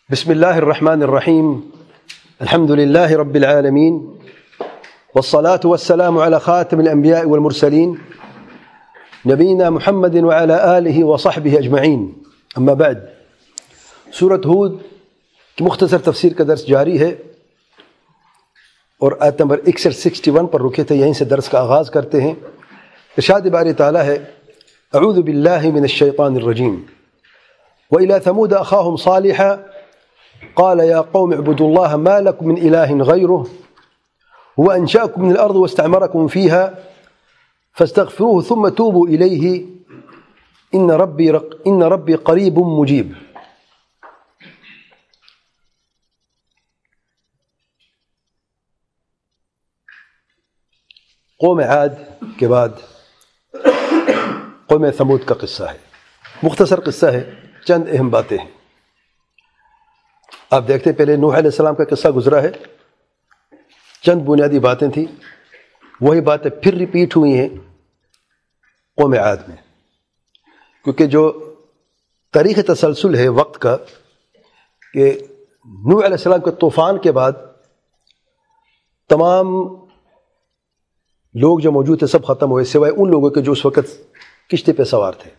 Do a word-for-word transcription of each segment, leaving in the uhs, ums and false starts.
بسم الله الرحمن الرحيم. الحمد لله رب العالمين، والصلاة والسلام على خاتم الأنبياء والمرسلين نبينا محمد وعلى آله وصحبه أجمعين. أما بعد، سورة ہود کی مختصر تفسیر کا درس جاری ہے اور آیت نمبر اکسٹھ پر رکے تھے، یہیں سے درس کا آغاز کرتے ہیں. ارشاد باری تعالیٰ ہے: اعوذ باللہ من الشیطان الرجیم. وإلى ثمود أخاهم صالحا قال يا قوم اعبدوا الله ما لكم من إله غيره هو أنشأكم من الأرض واستعمركم فيها فاستغفروه ثم توبوا إليه إن ربي رق إن ربي قريب مجيب. قوم عاد کے بعد قوم ثمود کا قصہ ہے. مختصر قصہ ہے، چند اہم باتیں ہیں. آپ دیکھتے پہلے نوح علیہ السلام کا قصہ گزرا ہے، چند بنیادی باتیں تھیں، وہی باتیں پھر ریپیٹ ہوئی ہیں قوم عاد میں، کیونکہ جو تاریخ تسلسل ہے وقت کا کہ نوح علیہ السلام کے طوفان کے بعد تمام لوگ جو موجود تھے سب ختم ہوئے، سوائے ان لوگوں کے جو اس وقت کشتی پہ سوار تھے.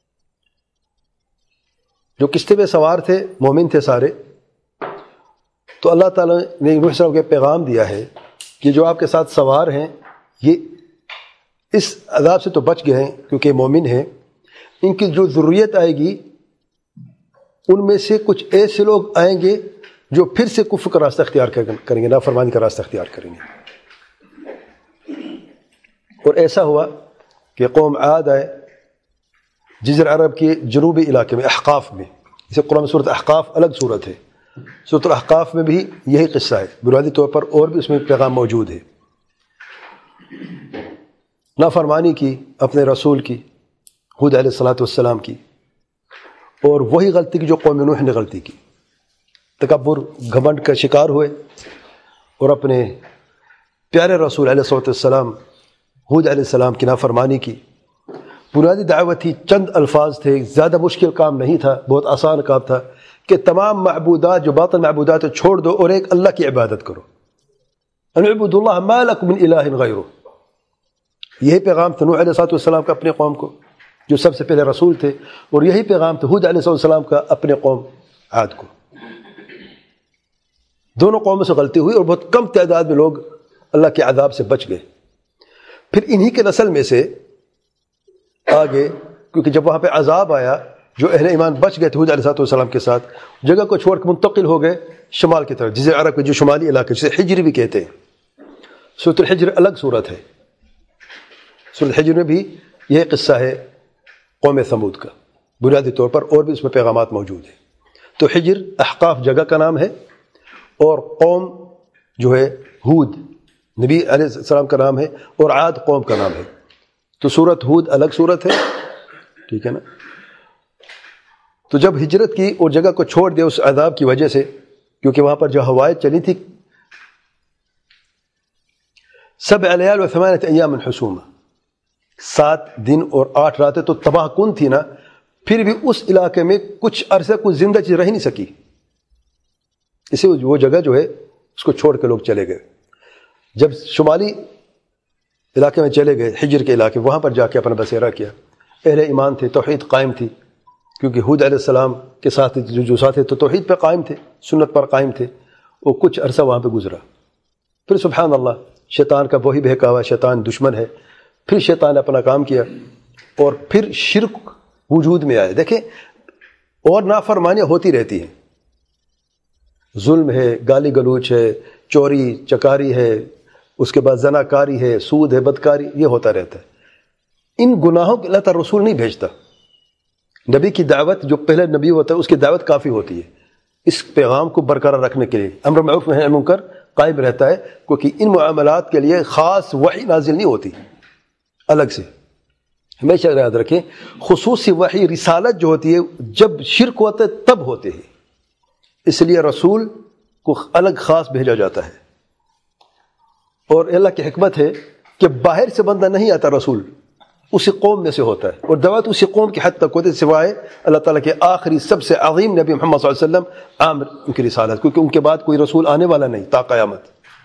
جو کشتی پہ سوار تھے مومن تھے سارے. تو اللہ تعالیٰ نے نوح علیہ السلام کو پیغام دیا ہے کہ جو آپ کے ساتھ سوار ہیں یہ اس عذاب سے تو بچ گئے ہیں کیونکہ مومن ہیں. ان کی جو ذریت آئے گی ان میں سے کچھ ایسے لوگ آئیں گے جو پھر سے کفر کا راستہ اختیار کریں گے، نافرمانی کا راستہ اختیار کریں گے. اور ایسا ہوا کہ قوم عاد آئے جزر عرب کے جنوبی علاقے میں، احقاف میں. اسے قرآن سورۃ احقاف الگ صورت ہے. سورۃ الاحقاف میں بھی یہی قصہ ہے بنیادی طور پر، اور بھی اس میں پیغام موجود ہے. نافرمانی کی اپنے رسول کی، ہود علیہ الصلاۃ والسلام کی، اور وہی غلطی کی جو قوم نوح نے غلطی کی. تکبر، گھمنڈ کا شکار ہوئے اور اپنے پیارے رسول علیہ الصلاۃ والسلام ہود علیہ السلام کی نافرمانی کی. بنیادی دعوت تھی، چند الفاظ تھے، زیادہ مشکل کام نہیں تھا، بہت آسان کام تھا کہ تمام معبودات جو باطل معبودات چھوڑ دو اور ایک اللہ کی عبادت کرو. ان اعبدوا اللہ ما لکم من الہ غیرہ. یہی پیغام تھا نوح علیہ الصلوۃ والسلام کا اپنے قوم کو جو سب سے پہلے رسول تھے، اور یہی پیغام تھا ہود علیہ الصلوۃ والسلام کا اپنے قوم عاد کو. دونوں قوموں سے غلطی ہوئی اور بہت کم تعداد میں لوگ اللہ کے عذاب سے بچ گئے. پھر انہی کے نسل میں سے آگے، کیونکہ جب وہاں پہ عذاب آیا جو اہل ایمان بچ گئے تھے ہود علیہ السلام کے ساتھ، جگہ کو چھوڑ کے منتقل ہو گئے شمال کی طرف، جسے عرب کے جو شمالی علاقے جسے حجر بھی کہتے ہیں. سورۃ الحجر الگ صورت ہے. سورۃ الحجر میں بھی یہ قصہ ہے قوم ثمود کا بنیادی طور پر، اور بھی اس میں پیغامات موجود ہیں. تو حجر احقاف جگہ کا نام ہے، اور قوم جو ہے ہود نبی علیہ السلام کا نام ہے، اور عاد قوم کا نام ہے. تو سورۃ ہود الگ صورت ہے، ٹھیک ہے نا. تو جب ہجرت کی اور جگہ کو چھوڑ دیا اس عذاب کی وجہ سے، کیونکہ وہاں پر جو ہوائیں چلی تھی سبع لیال و ثمانیۃ ایام حسوما، سات دن اور آٹھ راتیں تو تباہ کن تھی نا، پھر بھی اس علاقے میں کچھ عرصہ کچھ زندہ چیز رہ نہیں سکی. اسے وہ جگہ جو ہے اس کو چھوڑ کے لوگ چلے گئے. جب شمالی علاقے میں چلے گئے، حجر کے علاقے، وہاں پر جا کے اپنا بسیرا کیا. اہل ایمان تھے، توحید قائم تھی، کیونکہ ہود علیہ السلام کے ساتھ جو جو ساتھ تھے تو توحید پہ قائم تھے، سنت پر قائم تھے. وہ کچھ عرصہ وہاں پہ گزرا. پھر سبحان اللہ، شیطان کا وہی بہکاوا، شیطان دشمن ہے. پھر شیطان نے اپنا کام کیا اور پھر شرک وجود میں آئے. دیکھیں، اور نافرمانیاں ہوتی رہتی ہیں، ظلم ہے، گالی گلوچ ہے، چوری چکاری ہے، اس کے بعد زناکاری ہے، سود ہے، بدکاری، یہ ہوتا رہتا ہے. ان گناہوں کے اللہ تعالیٰ رسول نہیں بھیجتا. نبی کی دعوت، جو پہلے نبی ہوتا ہے اس کی دعوت کافی ہوتی ہے اس پیغام کو برقرار رکھنے کے لیے. امر معروف نہی عن منکر قائم رہتا ہے، کیونکہ ان معاملات کے لیے خاص وحی نازل نہیں ہوتی الگ سے. ہمیشہ یاد رکھیں، خصوصی وحی رسالت جو ہوتی ہے جب شرک ہوتا ہے تب ہوتے ہیں، اس لیے رسول کو الگ خاص بھیجا جاتا ہے. اور اللہ کی حکمت ہے کہ باہر سے بندہ نہیں آتا رسول، اسی قوم میں سے ہوتا ہے، اور دعوت اسی قوم کی حد تک ہوتی ہے سوائے اللہ تعالیٰ کے آخری سب سے عظیم نبی محمد صلی اللہ علیہ وسلم عامر ان کی رسالت، کیونکہ ان کے بعد کوئی رسول آنے والا نہیں تا قیامت۔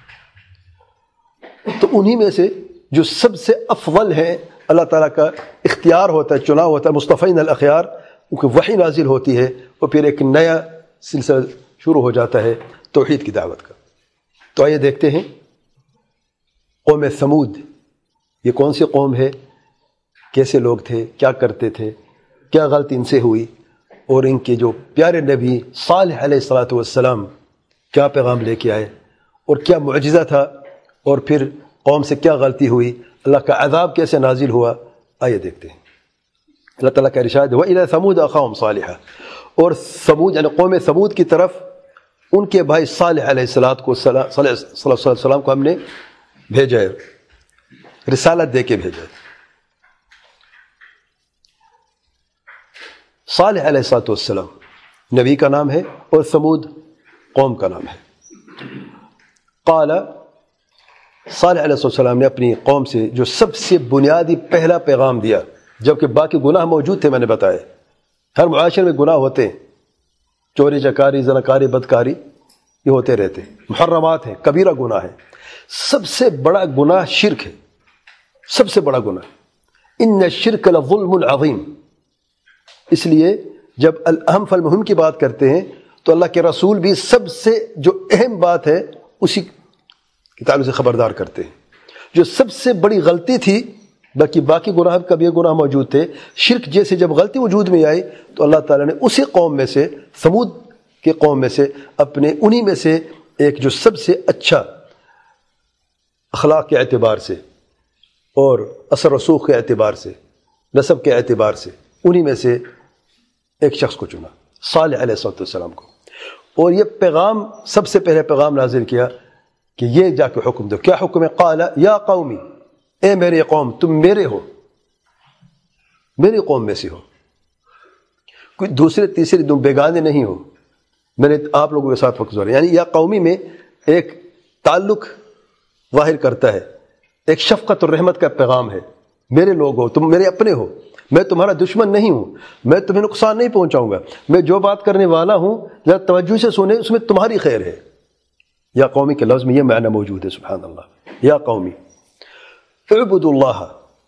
تو انہی میں سے جو سب سے افضل ہیں، اللہ تعالیٰ کا اختیار ہوتا ہے، چناؤ ہوتا ہے، مصطفین الاخیار، ان کی وحی نازل ہوتی ہے، اور پھر ایک نیا سلسلہ شروع ہو جاتا ہے توحید کی دعوت کا۔ تو آئیے دیکھتے ہیں قوم ثمود، یہ کون سی قوم ہے، کیسے لوگ تھے، کیا کرتے تھے، کیا غلطی ان سے ہوئی، اور ان کے جو پیارے نبی صالح علیہ الصلوۃ والسلام کیا پیغام لے کے آئے، اور کیا معجزہ تھا، اور پھر قوم سے کیا غلطی ہوئی، اللہ کا عذاب کیسے نازل ہوا۔ آئیے دیکھتے ہیں۔ اللہ تعالیٰ کا ارشاد ہے وَإِلَىٰ ثَمُودَ أَخَاهُمْ صَالِحًا، اور ثمود یعنی قوم ثمود کی طرف ان کے بھائی صالح علیہ الصلوۃ والسلام صلی اللہ علیہ وسلم کو ہم نے بھیجا ہے، رسالت دے کے بھیجا ہے۔ صالح علیہ الصلوۃ والسلام نبی کا نام ہے، اور ثمود قوم کا نام ہے۔ قال صالح علیہ السلام نے اپنی قوم سے جو سب سے بنیادی پہلا پیغام دیا، جبکہ باقی گناہ موجود تھے، میں نے بتایا ہر معاشرے میں گناہ ہوتے ہیں، چوری چکاری زناکاری بدکاری یہ ہوتے رہتے ہیں، محرمات ہیں، کبیرہ گناہ ہے۔ سب سے بڑا گناہ شرک ہے، سب سے بڑا گناہ، ان الشرک لظلم عظیم۔ اس لیے جب الاہم فالمہم کی بات کرتے ہیں تو اللہ کے رسول بھی سب سے جو اہم بات ہے اسی کے تعلق سے خبردار کرتے ہیں۔ جو سب سے بڑی غلطی تھی، باقی باقی گناہ کبھی گناہ موجود تھے، شرک جیسے جب غلطی وجود میں آئی تو اللہ تعالیٰ نے اسی قوم میں سے، ثمود کے قوم میں سے، اپنے انہی میں سے ایک جو سب سے اچھا اخلاق کے اعتبار سے اور اثر رسوخ کے اعتبار سے، نسب کے اعتبار سے، انہی میں سے ایک شخص کو چنا، صالح علیہ السلام کو، اور یہ پیغام سب سے پہلے پیغام نازل کیا کہ یہ جا کے حکم دو۔ کیا حکم ہے؟ قال یا قومی، اے میرے قوم، تم میرے ہو، میری قوم میں سے ہو، کوئی دوسرے تیسرے تم بیگانے نہیں ہو، میں نے آپ لوگوں کے ساتھ وقت گزارا۔ یعنی یا قومی میں ایک تعلق ظاہر کرتا ہے، ایک شفقت اور رحمت کا پیغام ہے، میرے لوگ ہو، تم میرے اپنے ہو، میں تمہارا دشمن نہیں ہوں، میں تمہیں نقصان نہیں پہنچاؤں گا، میں جو بات کرنے والا ہوں ذرا توجہ سے سنیں، اس میں تمہاری خیر ہے۔ یا قومی کے لفظ میں یہ معنی موجود ہے، سبحان اللہ۔ یا قومی اعبدوا اللہ،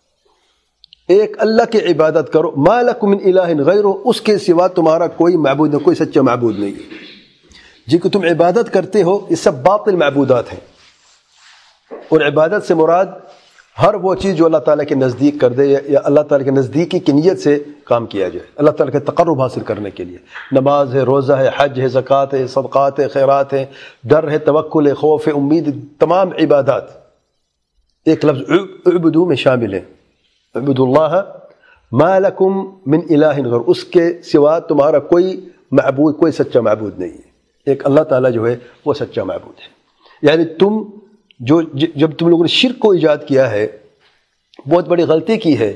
ایک اللہ کی عبادت کرو، ما لکم من الہ غیرہ، اس کے سوا تمہارا کوئی معبود نہیں، کوئی سچا معبود نہیں ہے۔ جن کو تم عبادت کرتے ہو یہ سب باطل معبودات ہیں، اور عبادت سے مراد ہر وہ چیز جو اللہ تعالیٰ کے نزدیک کر دے یا اللہ تعالیٰ کے نزدیکی کی نیت سے کام کیا جائے، اللہ تعالیٰ کے تقرب حاصل کرنے کے لیے، نماز ہے، روزہ ہے، حج ہے، زکوٰۃ ہے، صدقات ہے، خیرات ہے، ڈر ہے، توکل ہے، خوف ہے، امید، تمام عبادات ایک لفظ اعبدو میں شامل ہیں۔ اعبدوا اللہ ما لکم من الہ غیر، اس کے سوا تمہارا کوئی معبود، کوئی سچا معبود نہیں ہے، ایک اللہ تعالیٰ جو ہے وہ سچا معبود ہے۔ یعنی تم جو جب تم لوگوں نے شرک کو ایجاد کیا ہے، بہت بڑی غلطی کی ہے،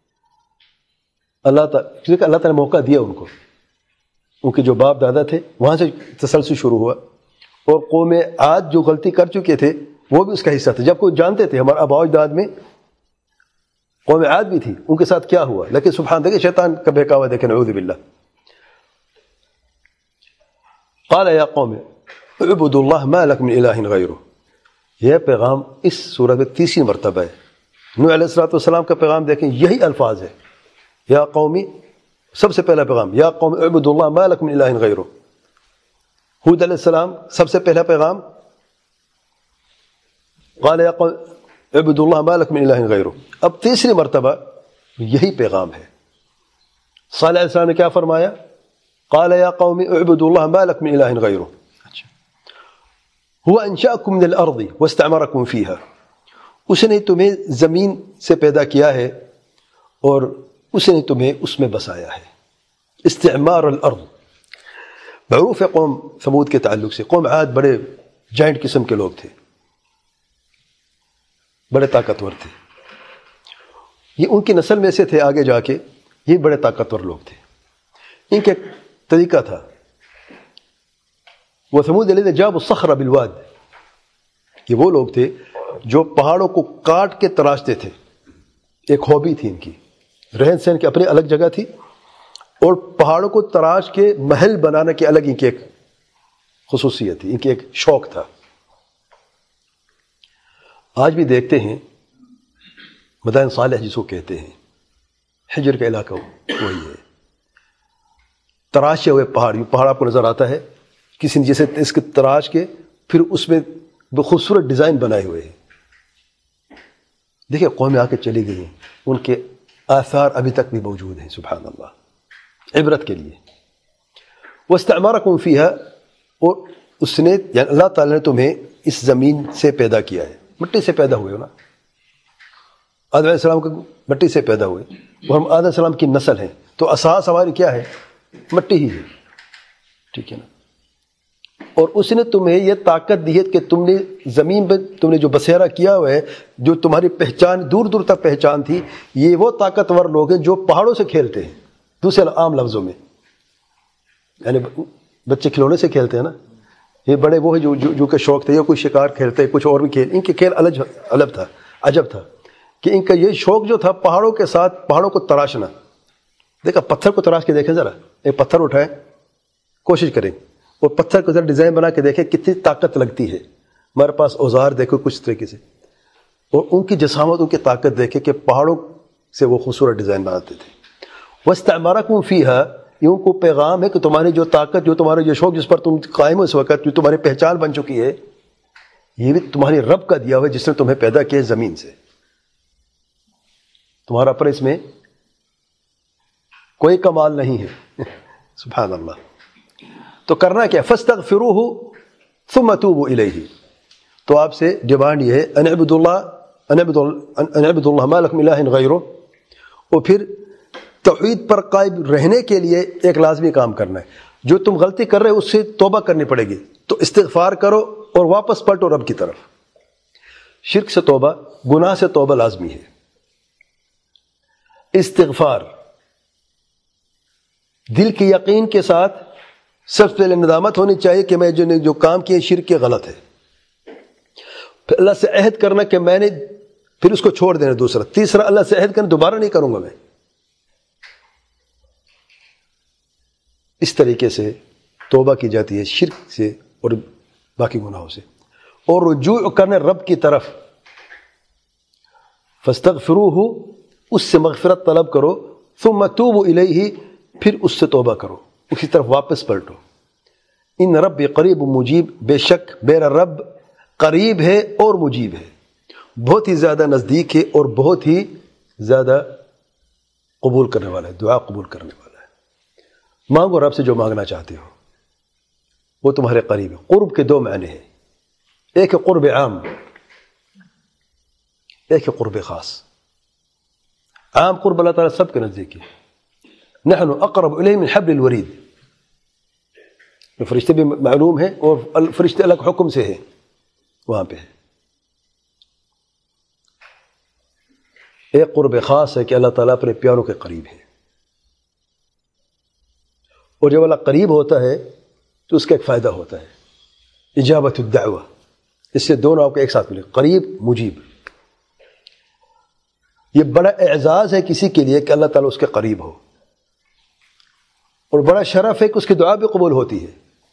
اللہ تعالیٰ کیونکہ اللہ تعالیٰ نے موقع دیا ان کو، ان کے جو باپ دادا تھے وہاں سے تسلسل شروع ہوا، اور قوم عاد جو غلطی کر چکے تھے وہ بھی اس کا حصہ تھے، جب کوئی جانتے تھے ہمارے آباء و اجداد میں قوم عاد بھی تھی، ان کے ساتھ کیا ہوا، لیکن سبحان دیکھیں شیطان کا بہکاوا دیکھیں، نعوذ باللہ۔ قال یا قوم اعبدوا اللہ ما لکم من الہ غیرہ، یہ پیغام اس سورہ میں تیسری مرتبہ ہے۔ نوح علیہ الصلوۃ والسلام کا پیغام دیکھیں، یہی الفاظ ہے، یا قومی سب سے پہلا پیغام، یا قوم اعبدوا اللہ ما لکم من الہ غیرہ۔ ہود علیہ السلام سب سے پہلا پیغام، قال یا قوم اعبدوا اللہ ما لکم من الہ غیرہ۔ اب تیسری مرتبہ یہی پیغام ہے۔ صالح علیہ السلام نے کیا فرمایا؟ قال یا قوم اعبدوا اللہ ما لکم من الہ غیرہ، هو انشأکم من الارض واستعمرکم فیہا، اس نے تمہیں زمین سے پیدا کیا ہے اور اس نے تمہیں اس میں بسایا ہے۔ استعمار الارض معروف ہے قوم ثمود کے تعلق سے، قوم عاد بڑے جائنٹ قسم کے لوگ تھے، بڑے طاقتور تھے، یہ ان کی نسل میں سے تھے، آگے جا کے یہ بڑے طاقتور لوگ تھے۔ ان کا ایک طریقہ تھا، وثمود الذین جابوا الصخر بالواد، یہ وہ لوگ تھے جو پہاڑوں کو کاٹ کے تراشتے تھے، ایک ہابی تھی ان کی، رہن سہن کی اپنی الگ جگہ تھی، اور پہاڑوں کو تراش کے محل بنانے کی الگ ان کی ایک خصوصیت تھی، ان کی ایک شوق تھا۔ آج بھی دیکھتے ہیں مدائن صالح جس کو کہتے ہیں، حجر کا علاقہ وہی ہے، تراشے ہوئے پہاڑ، یہ پہاڑ آپ کو نظر آتا ہے، کسی نے جیسے اس کے تراش کے پھر اس میں خوبصورت ڈیزائن بنائے ہوئے ہیں۔ دیکھیں قومیں آ کے چلی گئی ہیں، ان کے آثار ابھی تک بھی موجود ہیں، سبحان اللہ، عبرت کے لیے۔ وَاسْتَعْمَرَكُمْ فِيهَا، اور اس نے یعنی اللہ تعالیٰ نے تمہیں اس زمین سے پیدا کیا ہے، مٹی سے پیدا ہوئے ہو نا، آدم علیہ السلام کو مٹی سے پیدا ہوئے، اور ہم آدم علیہ السلام کی نسل ہیں، تو اساس ہماری کیا ہے؟ مٹی ہی ہے، ٹھیک ہے نا۔ اور اس نے تمہیں یہ طاقت دی ہے کہ تم نے زمین پہ تم نے جو بسیرا کیا ہوا ہے، جو تمہاری پہچان دور دور تک پہچان تھی، یہ وہ طاقتور لوگ ہیں جو پہاڑوں سے کھیلتے ہیں، دوسرے عام لفظوں میں، یعنی بچے کھلونے سے کھیلتے ہیں نا، یہ بڑے وہ جو جو کہ شوق تھے، یا کوئی شکار کھیلتے، کچھ اور بھی کھیل، ان کے کھیل الگ الگ تھا، عجب تھا کہ ان کا یہ شوق جو تھا پہاڑوں کے ساتھ پہاڑوں کو تراشنا۔ دیکھا پتھر کو تراش کے دیکھیں ذرا، ایک پتھر اٹھائیں، کوشش کریں اور پتھر کو ذرا ڈیزائن بنا کے دیکھیں کتنی طاقت لگتی ہے۔ ہمارے پاس اوزار دیکھو کچھ طریقے سے، اور ان کی جسامت، ان کی طاقت دیکھیں کہ پہاڑوں سے وہ خوبصورت ڈیزائن بناتے تھے۔ وَاسْتَعْمَرَكُمْ فِيهَا، یہ ان کو پیغام ہے کہ تمہاری جو طاقت، جو تمہارا جو شوق جس پر تم قائم ہو اس وقت، جو تمہاری پہچان بن چکی ہے، یہ بھی تمہاری رب کا دیا ہوا ہے جس نے تمہیں پیدا کیا زمین سے، تمہارا پر اس میں کوئی کمال نہیں ہے، سبحان اللہ۔ تو کرنا کیا؟ فَاسْتَغْفِرُوهُ ثُمَّ تُوبُوا إِلَيْهِ، تو آپ سے ڈیمانڈ یہ ہے أَنِ اعْبُدُوا اللَّهَ أَنِ اعْبُدُوا اللَّهَ مَا لَكُمْ إِلَٰهٍ غَيْرُهُ، اور پھر توحید پر قائم رہنے کے لیے ایک لازمی کام کرنا ہے، جو تم غلطی کر رہے ہو اس سے توبہ کرنی پڑے گی، تو استغفار کرو اور واپس پلٹو رب کی طرف۔ شرک سے توبہ، گناہ سے توبہ لازمی ہے۔ استغفار دل کی یقین کے ساتھ، سب سے پہلے ندامت ہونی چاہیے کہ میں جو جو کام کیے شرک کے غلط ہے، پھر اللہ سے عہد کرنا کہ میں نے، پھر اس کو چھوڑ دینا دوسرا، تیسرا اللہ سے عہد کرنا دوبارہ نہیں کروں گا میں۔ اس طریقے سے توبہ کی جاتی ہے شرک سے اور باقی گناہوں سے، اور رجوع کرنے رب کی طرف۔ فاستغفروہ، اس سے مغفرت طلب کرو، ثم توبوا الیہ، پھر اس سے توبہ کرو، اسی طرف واپس پلٹو۔ ان رب قریب مجیب، بے شک میرا رب قریب ہے اور مجیب ہے، بہت ہی زیادہ نزدیک ہے اور بہت ہی زیادہ قبول کرنے والا ہے، دعا قبول کرنے والا ہے۔ مانگو رب سے جو مانگنا چاہتے ہو، وہ تمہارے قریب ہے۔ قرب کے دو معنی ہیں، ایک ہے قرب عام، ایک ہے قرب خاص۔ عام قرب اللہ تعالیٰ سب کے نزدیک ہے، نحن اقرب الیہ من حبل الورید، فرشتے بھی معلوم ہیں اور فرشتے الگ حکم سے ہیں وہاں پہ۔ ایک قرب خاص ہے کہ اللہ تعالیٰ اپنے پیاروں کے قریب ہے، اور جب اللہ قریب ہوتا ہے تو اس کا ایک فائدہ ہوتا ہے، اجابت الدعوہ، اس سے دونوں آپ کو ایک ساتھ ملے، قریب مجیب۔ یہ بڑا اعزاز ہے کسی کے لیے کہ اللہ تعالیٰ اس کے قریب ہو، اور بڑا شرف ہے کہ اس کی دعا بھی قبول ہوتی ہے،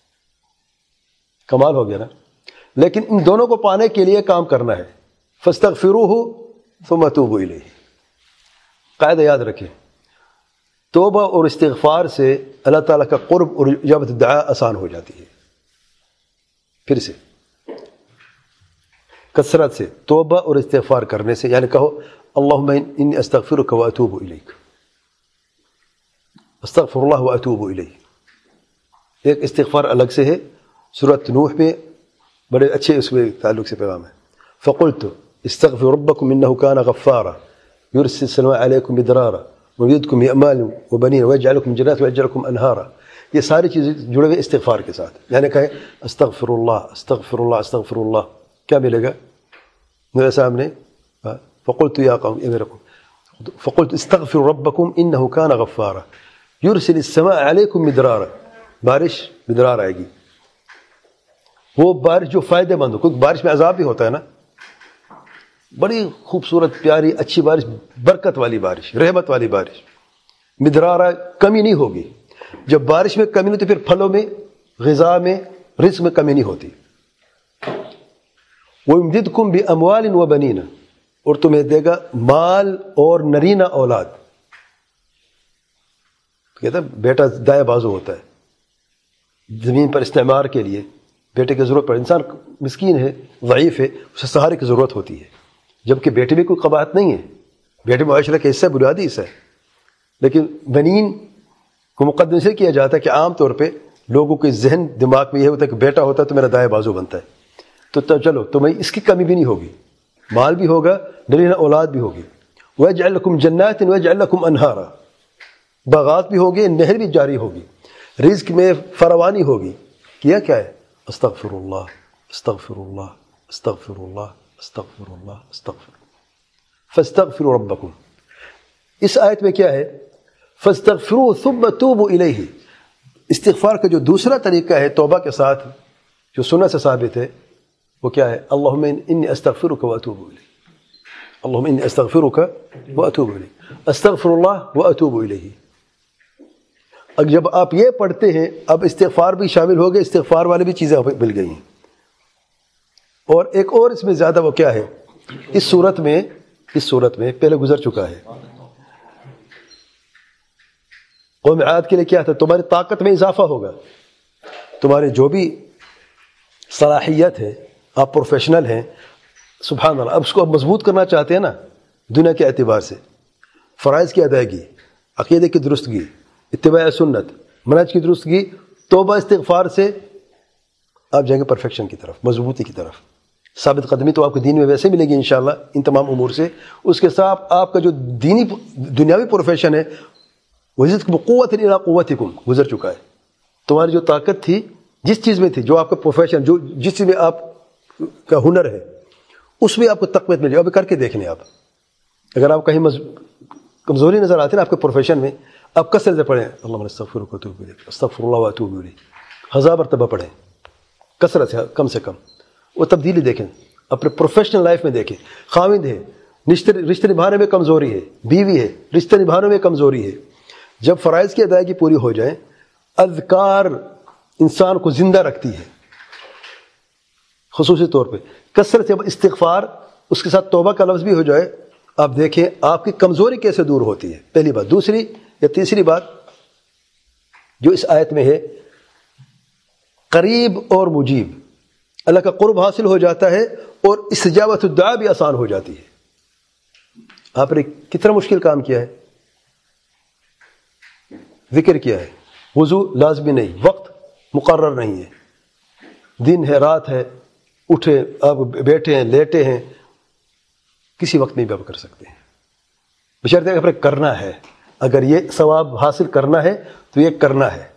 کمال ہو گیا نا۔ لیکن ان دونوں کو پانے کے لیے کام کرنا ہے، فاستغفروہ ثم توبوا الیہ۔ قاعدہ یاد رکھیں، توبہ اور استغفار سے اللہ تعالیٰ کا قرب اور اجابت دعا آسان ہو جاتی ہے۔ پھر سے کثرت سے توبہ اور استغفار کرنے سے، یعنی کہو اللہم انی استغفرک و اتوب الیک، استغفر اللہ و اتوب الیہ۔ ایک استغفار الگ سے ہے، سورۃ نوح میں بڑے اچھے اس میں تعلق سے پیغام ہے، فقلت استغفر ربکم انہ کان غفارا یرسل السماء علیکم مدرارا ویدکم باموال وبنین ویجعل لکم جنات ویجعل لکم انہارا۔ یہ ساری چیزیں جڑے ہوئے استغفار کے ساتھ، یعنی کہے استغفر اللہ استغفر اللہ استغفر اللہ، کیا ملے گا؟ میرے سامنے فقلت یا قوم، اے میرے قوم، فقلت استغفر ربکم انہ کان غفارا یرسل السماء علیکم مدرارا، بارش مدرار آئے گی، وہ بارش جو فائدے مند ہو، کیونکہ بارش میں عذاب بھی ہوتا ہے نا، بڑی خوبصورت پیاری اچھی بارش، برکت والی بارش، رحمت والی بارش، مدرارہ، کمی نہیں ہوگی. جب بارش میں کمی نہیں تو پھر پھلوں میں، غذا میں، رزق میں کمی نہیں ہوتی. وَيُمْدِدْكُمْ بِأَمْوَالٍ وَبَنِينَ، اور تمہیں دے گا مال اور نرینہ اولاد. کہتا ہے بیٹا دائیں بازو ہوتا ہے زمین پر استعمار کے لیے، بیٹے کی ضرورت پڑے. انسان مسکین ہے، ضعیف ہے، اسے سہارے کی ضرورت ہوتی ہے، جبکہ بیٹے میں کوئی قباحت نہیں ہے، بیٹے معاشرے کا حصہ، بنیادی حصہ ہے. لیکن بنین کو مقدم سے کیا جاتا ہے کہ عام طور پہ لوگوں کے ذہن دماغ میں یہ ہوتا ہے کہ بیٹا ہوتا ہے تو میرا دائیں بازو بنتا ہے. تو چلو تمہیں اس کی کمی بھی نہیں ہوگی، مال بھی ہوگا، نرینہ اولاد بھی ہوگی. وَيَجْعَلْ لَكُمْ جَنَّاتٍ وَيَجْعَلْ لَكُمْ أَنْهَارًا، باغات بھی ہوگی، نہر بھی جاری ہوگی، رزق میں فراوانی ہوگی. کیا کیا ہے؟ استغفر اللہ استغفر اللہ استغفر اللہ استغفر اللہ استغفر فاستغفروا ربکم. اس آیت میں کیا ہے؟ فاستغفروا ثم توبوا الیہ. استغفار کا جو دوسرا طریقہ ہے توبہ کے ساتھ، جو سنت سے ثابت ہے، وہ کیا ہے؟ اللہم انی استغفرک واتوب الیک. اللہم انی استغفرک واتوب الیک. استغفر اللہ واتوب الیہ. اب جب آپ یہ پڑھتے ہیں، اب استغفار بھی شامل ہو گئے، استغفار والی بھی چیزیں مل گئی ہیں. اور ایک اور اس میں زیادہ وہ کیا ہے، اس صورت میں اس صورت میں پہلے گزر چکا ہے. قوم عاد کے لیے کیا تھا؟ تمہاری طاقت میں اضافہ ہوگا، تمہارے جو بھی صلاحیت ہے، آپ پروفیشنل ہیں، سبحان اللہ. اب اس کو مضبوط کرنا چاہتے ہیں نا دنیا کے اعتبار سے، فرائض کی ادائیگی، عقیدے کی درستگی، اتباع سنت، منہج کی درستگی، توبہ استغفار سے آپ جائیں گے پرفیکشن کی طرف، مضبوطی کی طرف. ثابت قدمی تو آپ کو دین میں ویسے ملے گی انشاءاللہ ان تمام امور سے. اس کے ساتھ آپ کا جو دینی دنیاوی پروفیشن ہے، وَزِدْكُمْ قُوَّةً إِلَىٰ قُوَّتِكُمْ گزر چکا ہے. تمہاری جو طاقت تھی، جس چیز میں تھی، جو آپ کا پروفیشن، جو جس چیز میں آپ کا ہنر ہے، اس میں آپ کو تقویت مل جائے. ابھی کر کے دیکھیں آپ. اگر آپ کہیں مز... کمزوری نظر آتی ہے نا آپ کے پروفیشن میں، آپ کثرت سے پڑھیں اللہم استغفرک واتوب الیک، استغفر اللہ واتوب الیک، ہزار مرتبہ پڑھیں کثرت سے، کم سے کم. وہ تبدیلی دیکھیں اپنے پروفیشنل لائف میں. دیکھیں خاوند ہے، رشتے رشتے نبھانے میں کمزوری ہے، بیوی ہے، رشتے نبھانے میں کمزوری ہے. جب فرائض کی ادائیگی پوری ہو جائے، اذکار انسان کو زندہ رکھتی ہے خصوصی طور پہ. کثرت سے استغفار، اس کے ساتھ توبہ کا لفظ بھی ہو جائے، آپ دیکھیں آپ کی کمزوری کیسے دور ہوتی ہے. پہلی بات. دوسری یا تیسری بات جو اس آیت میں ہے، قریب اور مجیب، اللہ کا قرب حاصل ہو جاتا ہے اور استجابت الدعا بھی آسان ہو جاتی ہے. آپ نے کتنا مشکل کام کیا ہے، ذکر کیا ہے، وضو لازمی نہیں، وقت مقرر نہیں ہے، دن ہے، رات ہے، اٹھے آپ بیٹھے ہیں، لیٹے ہیں، کسی وقت میں بھی آپ کر سکتے ہیں، بشرطے کہ کرنا ہے. اگر یہ ثواب حاصل کرنا ہے تو یہ کرنا ہے.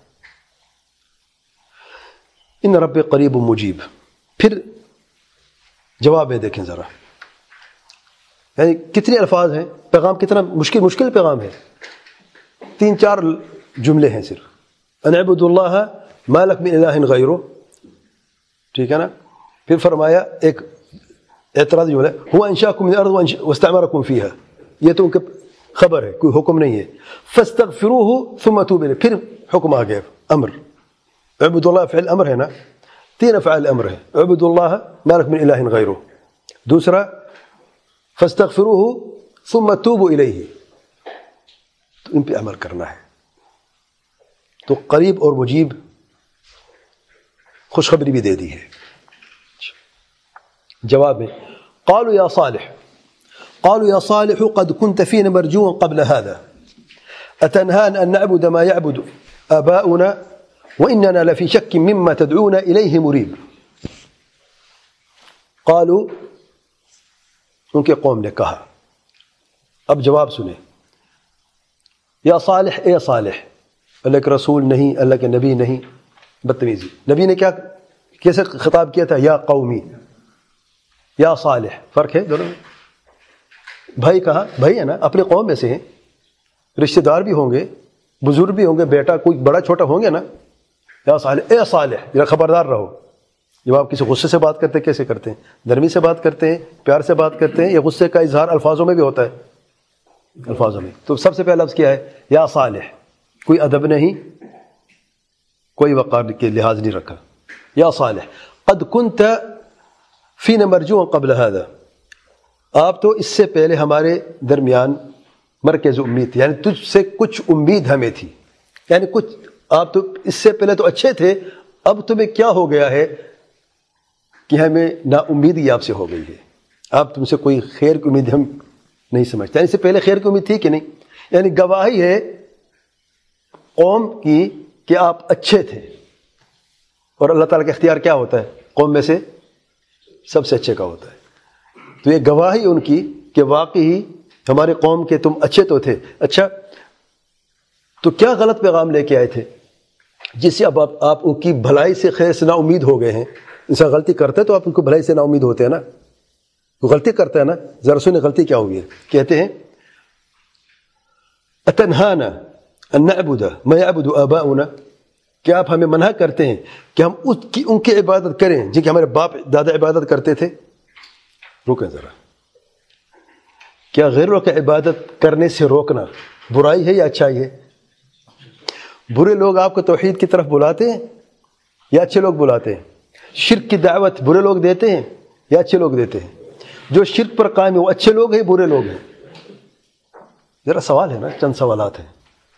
ان رب قریب مجیب. پھر جواب میں دیکھیں ذرا، یعنی کتنے الفاظ ہیں، پیغام کتنا مشکل مشکل پیغام ہے. تین چار جملے ہیں صرف. ان اعبدوا اللہ ما لک من الہ غیرہ، ٹھیک ہے نا. پھر فرمایا ایک اعتراض جملہ، هو انشاکم من الارض واستعمرکم فیہا، یہ تو ان کے خبر ہے، کوئی حکم نہیں ہے. فاستغفروہ ثم توبوا الیہ، پھر حکم آ گیا، امر. اعبدوا اللہ فعل امر ہے نا، تین افعال امر ہے. اعبدوا اللہ ما لک من الہ غیرہ. دوسرا فاستغفروہ ثم توبوا الیہ، تو ان پہ عمل کرنا ہے. تو قریب اور مجیب خوشخبری بھی دے دی ہے. جواب میں قالوا یا صالح قالوا يا صالح قد كنت فينا مرجوا قبل هذا أتنهانا أن نعبد ما يعبد آباؤنا وإننا لفي شك مما تدعون إليه مريب. قالوا ان کے قوم نے کہا، اب جواب سنیں. یا صالح، اے صالح، اللہ کے رسول نہیں، اللہ کے نبی نہیں، بدتمیزی. نبی نے کیا کیسے خطاب کیا تھا؟ یا قومی، یا صالح، فرق ہے دونوں میں. بھائی کہا، بھائی ہے نا، اپنے قوم میں سے ہیں، رشتہ دار بھی ہوں گے، بزرگ بھی ہوں گے، بیٹا کوئی بڑا چھوٹا ہوں گے نا. یا صالح، اے صالح، ذرا خبردار رہو. جب آپ کسی غصے سے بات کرتے ہیں کیسے کرتے ہیں؟ نرمی سے بات کرتے ہیں، پیار سے بات کرتے ہیں، یا غصے کا اظہار الفاظوں میں بھی ہوتا ہے؟ الفاظوں میں. تو سب سے پہلا لفظ کیا ہے؟ یا صالح. کوئی ادب نہیں، کوئی وقار کے لحاظ نہیں رکھا. یا صالح قد كنت فينا مرجوا قبل هذا. آپ تو اس سے پہلے ہمارے درمیان مرکز امید تھی، یعنی تجھ سے کچھ امید ہمیں تھی. یعنی کچھ آپ تو اس سے پہلے تو اچھے تھے، اب تمہیں کیا ہو گیا ہے کہ ہمیں نا امیدی آپ سے ہو گئی ہے. آپ تم سے کوئی خیر کی امید ہم نہیں سمجھتے. یعنی اس سے پہلے خیر کی امید تھی کہ نہیں؟ یعنی گواہی ہے قوم کی کہ آپ اچھے تھے، اور اللہ تعالیٰ کا اختیار کیا ہوتا ہے؟ قوم میں سے سب سے اچھے کا ہوتا ہے. تو یہ گواہی ان کی کہ واقعی ہمارے قوم کے تم اچھے تو تھے. اچھا، تو کیا غلط پیغام لے کے آئے تھے جس سے اب آپ, آپ ان کی بھلائی سے خیر سے نا امید ہو گئے ہیں؟ انسان غلطی کرتا ہے تو آپ ان کو بھلائی سے نا امید ہوتے ہیں نا. وہ غلطی کرتا ہے نا. ذرا سنیں غلطی کیا ہوئی ہے. کہتے ہیں اتنہانا ان نعبد ما يعبد آباؤنا، کہ آپ ہمیں منع کرتے ہیں کہ ہم اس کی ان کی عبادت کریں جن کی ہمارے باپ دادا عبادت کرتے تھے. رکیں ذرا، کیا غیروں کی عبادت کرنے سے روکنا برائی ہے یا اچھائی ہے؟ برے لوگ آپ کو توحید کی طرف بلاتے ہیں یا اچھے لوگ بلاتے ہیں؟ شرک کی دعوت برے لوگ دیتے ہیں یا اچھے لوگ دیتے ہیں؟ جو شرک پر قائم ہے وہ اچھے لوگ ہیں برے لوگ ہیں؟ ذرا سوال ہے نا، چند سوالات ہیں.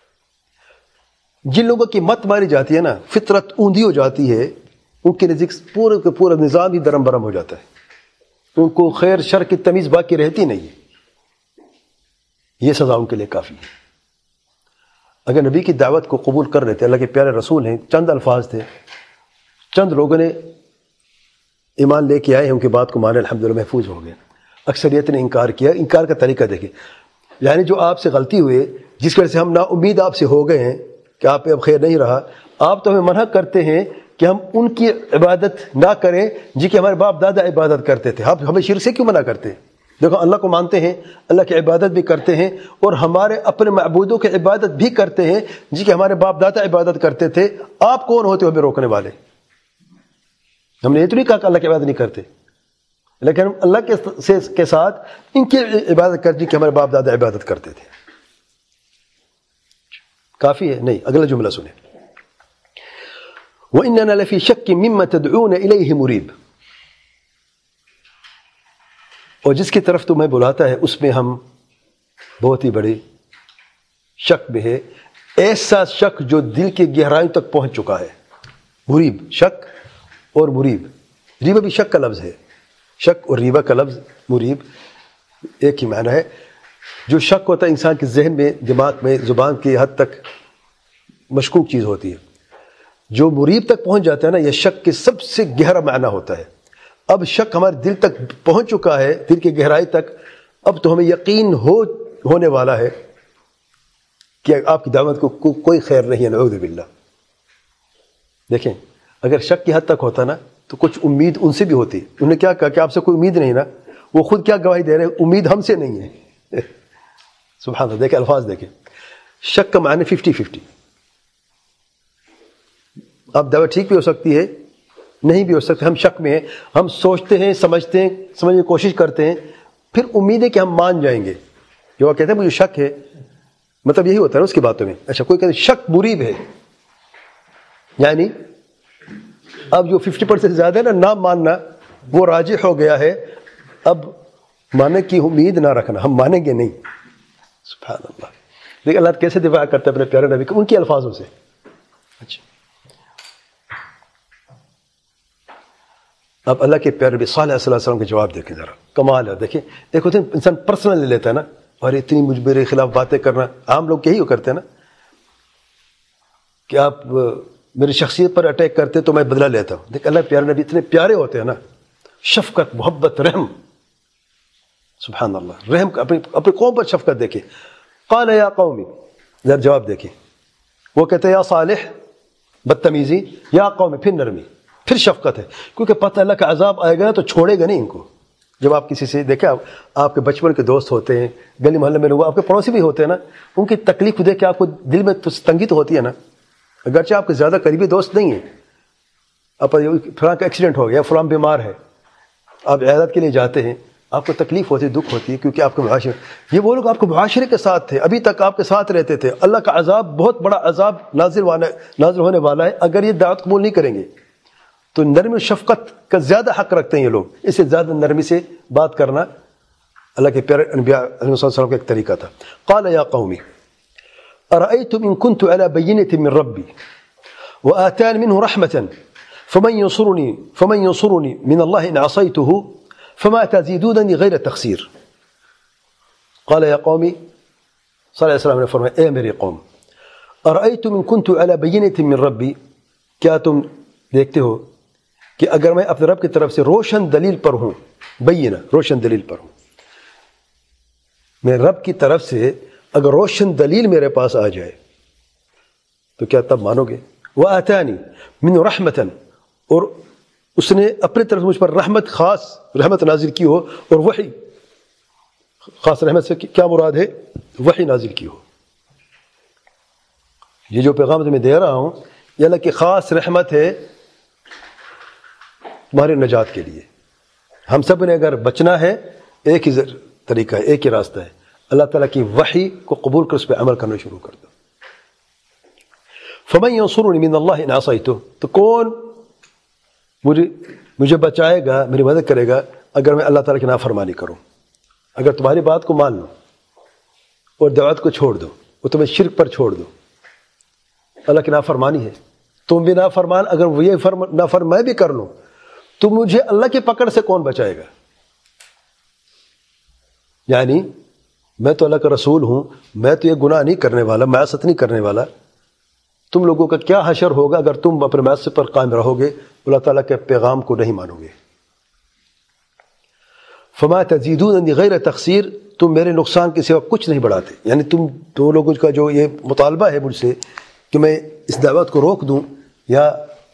جن لوگوں کی مت ماری جاتی ہے نا، فطرت اوندھی ہو جاتی ہے، ان کے نزدیک پورے کا پورا نظام ہی درم برم ہو جاتا ہے. ان کو خیر شر کی تمیز باقی رہتی نہیں ہے. یہ سزا ان کے لیے کافی ہے. اگر نبی کی دعوت کو قبول کر لیتے، اللہ کے پیارے رسول ہیں، چند الفاظ تھے، چند لوگوں نے ایمان لے کے آئے ہیں، ان کی بات کو مانے، الحمدللہ محفوظ ہو گئے. اکثریت نے انکار کیا. انکار کا طریقہ دیکھیں، یعنی جو آپ سے غلطی ہوئے، جس کی وجہ سے ہم نا امید آپ سے ہو گئے ہیں کہ آپ پہ اب خیر نہیں رہا، آپ تو ہمیں منع کرتے ہیں کہ ہم ان کی عبادت نہ کریں جن کی ہمارے باپ دادا عبادت کرتے تھے. آپ ہمیں شرک سے کیوں منع کرتے ہیں؟ دیکھو، اللہ کو مانتے ہیں، اللہ کی عبادت بھی کرتے ہیں، اور ہمارے اپنے معبودوں کی عبادت بھی کرتے ہیں جن کی ہمارے باپ دادا عبادت کرتے تھے. آپ کون ہوتے ہو ہمیں روکنے والے؟ ہم نے یہ تو نہیں کہا کہ اللہ کی عبادت نہیں کرتے، لیکن ہم اللہ کے کے ساتھ ان کی عبادت کرتے جن کی ہمارے باپ دادا عبادت کرتے تھے. کافی ہے؟ نہیں. اگلا جملہ سنیں، وَإِنَّنَا لَفِي شَكٍّ مِّمَّا تَدْعُونَ إِلَيْهِ مُرِيبٍ. اور جس کی طرف تمہیں بلاتا ہے اس میں ہم بہت ہی بڑے شک میں ہے. ایسا شک جو دل کی گہرائیوں تک پہنچ چکا ہے. مریب، شک اور مریب. ریبہ بھی شک کا لفظ ہے. شک اور ریبہ کا لفظ مریب ایک ہی معنی ہے. جو شک ہوتا ہے انسان کے ذہن میں، دماغ میں، زبان کی حد تک مشکوک چیز ہوتی ہے. جو مریب تک پہنچ جاتا ہے نا، یہ شک کے سب سے گہرا معنی ہوتا ہے. اب شک ہمارے دل تک پہنچ چکا ہے، دل کی گہرائی تک. اب تو ہمیں یقین ہو ہونے والا ہے کہ آپ کی دعوت کو کو کوئی خیر نہیں ہے. نعوذ باللہ. دیکھیں، اگر شک کی حد تک ہوتا نا تو کچھ امید ان سے بھی ہوتی. انہوں نے کیا کہا کہ آپ سے کوئی امید نہیں نا. وہ خود کیا گواہی دے رہے ہیں؟ امید ہم سے نہیں ہے. سبحان اللہ. دیکھیں الفاظ دیکھیں. شک کا معنی ففٹی ففٹی. اب دعوت ٹھیک بھی ہو سکتی ہے، نہیں بھی ہو سکتی. ہم شک میں ہیں، ہم سوچتے ہیں، سمجھتے ہیں، سمجھنے کی کوشش کرتے ہیں، پھر امید ہے کہ ہم مان جائیں گے. جو وہ کہتے ہیں مجھے شک ہے، مطلب یہی ہوتا ہے نا اس کی باتوں میں. اچھا، کوئی کہتے ہیں شک مریب ہے، یعنی اب جو ففٹی پرسینٹ زیادہ ہے نا نہ ماننا، وہ راجح ہو گیا ہے. اب ماننے کی امید نہ رکھنا، ہم مانیں گے نہیں. سبحان اللہ. دیکھ اللہ کیسے دفاع کرتا ہے اپنے پیارے نبی کو ان کے الفاظوں سے. اچھا، اب اللہ کے پیارے نبی صالح علیہ السلام کے جواب دیکھیں ذرا. کمال ہے. دیکھیں، ایک ہوتے ہیں انسان پرسنل لے لیتا ہے نا، اور اتنی مجھ میرے خلاف باتیں کرنا. عام لوگ یہی کرتے ہیں نا کہ آپ میری شخصیت پر اٹیک کرتے تو میں بدلہ لیتا ہوں. دیکھ، اللہ کے پیارے نبی اتنے پیارے ہوتے ہیں نا، شفقت، محبت، رحم. سبحان اللہ. رحم اپنی اپنی قوم پر شفقت. دیکھیں، قال یا قومی، ذرا جواب دیکھیں. وہ کہتے ہیں یا صالح، بدتمیزی، یا قومی، پھر نرمی، پھر شفقت ہے. کیونکہ پتہ اللہ کا عذاب آئے گا نا تو چھوڑے گا نہیں ان کو. جب آپ کسی سے دیکھیں، آپ کے بچپن کے دوست ہوتے ہیں، گلی محلے میں لوگ، آپ کے پڑوسی بھی ہوتے ہیں نا، ان کی تکلیف دیکھ کے آپ کو دل میں تنگی تو ہوتی ہے نا، اگرچہ آپ کے زیادہ قریبی دوست نہیں ہیں، اب فلاں کا ایکسیڈنٹ ہو گیا، فلاں بیمار ہے، آپ عیادت کے لیے جاتے ہیں، آپ کو تکلیف ہوتی ہے، دکھ ہوتی ہے، کیونکہ آپ کے معاشرے، یہ وہ لوگ آپ کے معاشرے کے ساتھ تھے، ابھی تک آپ کے ساتھ رہتے تھے، اللہ کا عذاب بہت بڑا عذاب نازل والا نازل ہونے والا ہے اگر یہ دعوت قبول نہیں کریں گے۔ تو نرمی و شفقت کا زیادہ حق رکھتے ہیں یہ لوگ، اس سے زیادہ نرمی سے بات کرنا اللہ کے پیارے انبیاء علیہ الصلوۃ والسلام کا ایک طریقہ تھا۔ قال یا قومی ارأيتم ان كنت على بينة من ربي وآتاني منه رحمة فمن ينصرني فمن ينصرني من الله إن عصيته فما تزيدونني غير تقصير۔ قال يا قومي صلی اللہ علیہ وسلم نے فرمایا اے میرے قوم، ارأيتم ان كنت على بينة من ربي، کیا تم دیکھتے ہو کہ اگر میں اپنے رب کی طرف سے روشن دلیل پر ہوں، بینہ روشن دلیل پر ہوں، میں رب کی طرف سے اگر روشن دلیل میرے پاس آ جائے تو کیا تب مانو گے؟ وآتانی من رحمتن، اور اس نے اپنی طرف سے مجھ پر رحمت، خاص رحمت نازل کی ہو، اور وحی، خاص رحمت سے کیا مراد ہے؟ وحی نازل کی ہو۔ یہ جو پیغام تمہیں دے رہا ہوں یہ اللہ کی خاص رحمت ہے تمہاری نجات کے لیے۔ ہم سب نے اگر بچنا ہے ایک ہی طریقہ ہے، ایک ہی راستہ ہے، اللہ تعالیٰ کی وحی کو قبول کر اس پہ عمل کرنا شروع کر دو۔ فمن ينصرني من الله ان عصيته، تو کون مجھے مجھے بچائے گا، میری مدد کرے گا اگر میں اللہ تعالیٰ کی نافرمانی کروں، اگر تمہاری بات کو مان لو اور دعوت کو چھوڑ دو اور تمہیں شرک پر چھوڑ دو، اللہ کی نافرمانی ہے، تم بھی نافرمان، اگر وہ یہ نافرمان میں بھی کر لوں تو مجھے اللہ کی پکڑ سے کون بچائے گا؟ یعنی میں تو اللہ کا رسول ہوں، میں تو یہ گناہ نہیں کرنے والا، معصیت نہیں کرنے والا، تم لوگوں کا کیا حشر ہوگا اگر تم اپنے معصیت پر قائم رہو گے، اللہ تعالیٰ کے پیغام کو نہیں مانو گے۔ فما تزیدوننی غیر تقصیر، تم میرے نقصان کے سوا کچھ نہیں بڑھاتے، یعنی تم دو لوگوں کا جو یہ مطالبہ ہے مجھ سے کہ میں اس دعوت کو روک دوں یا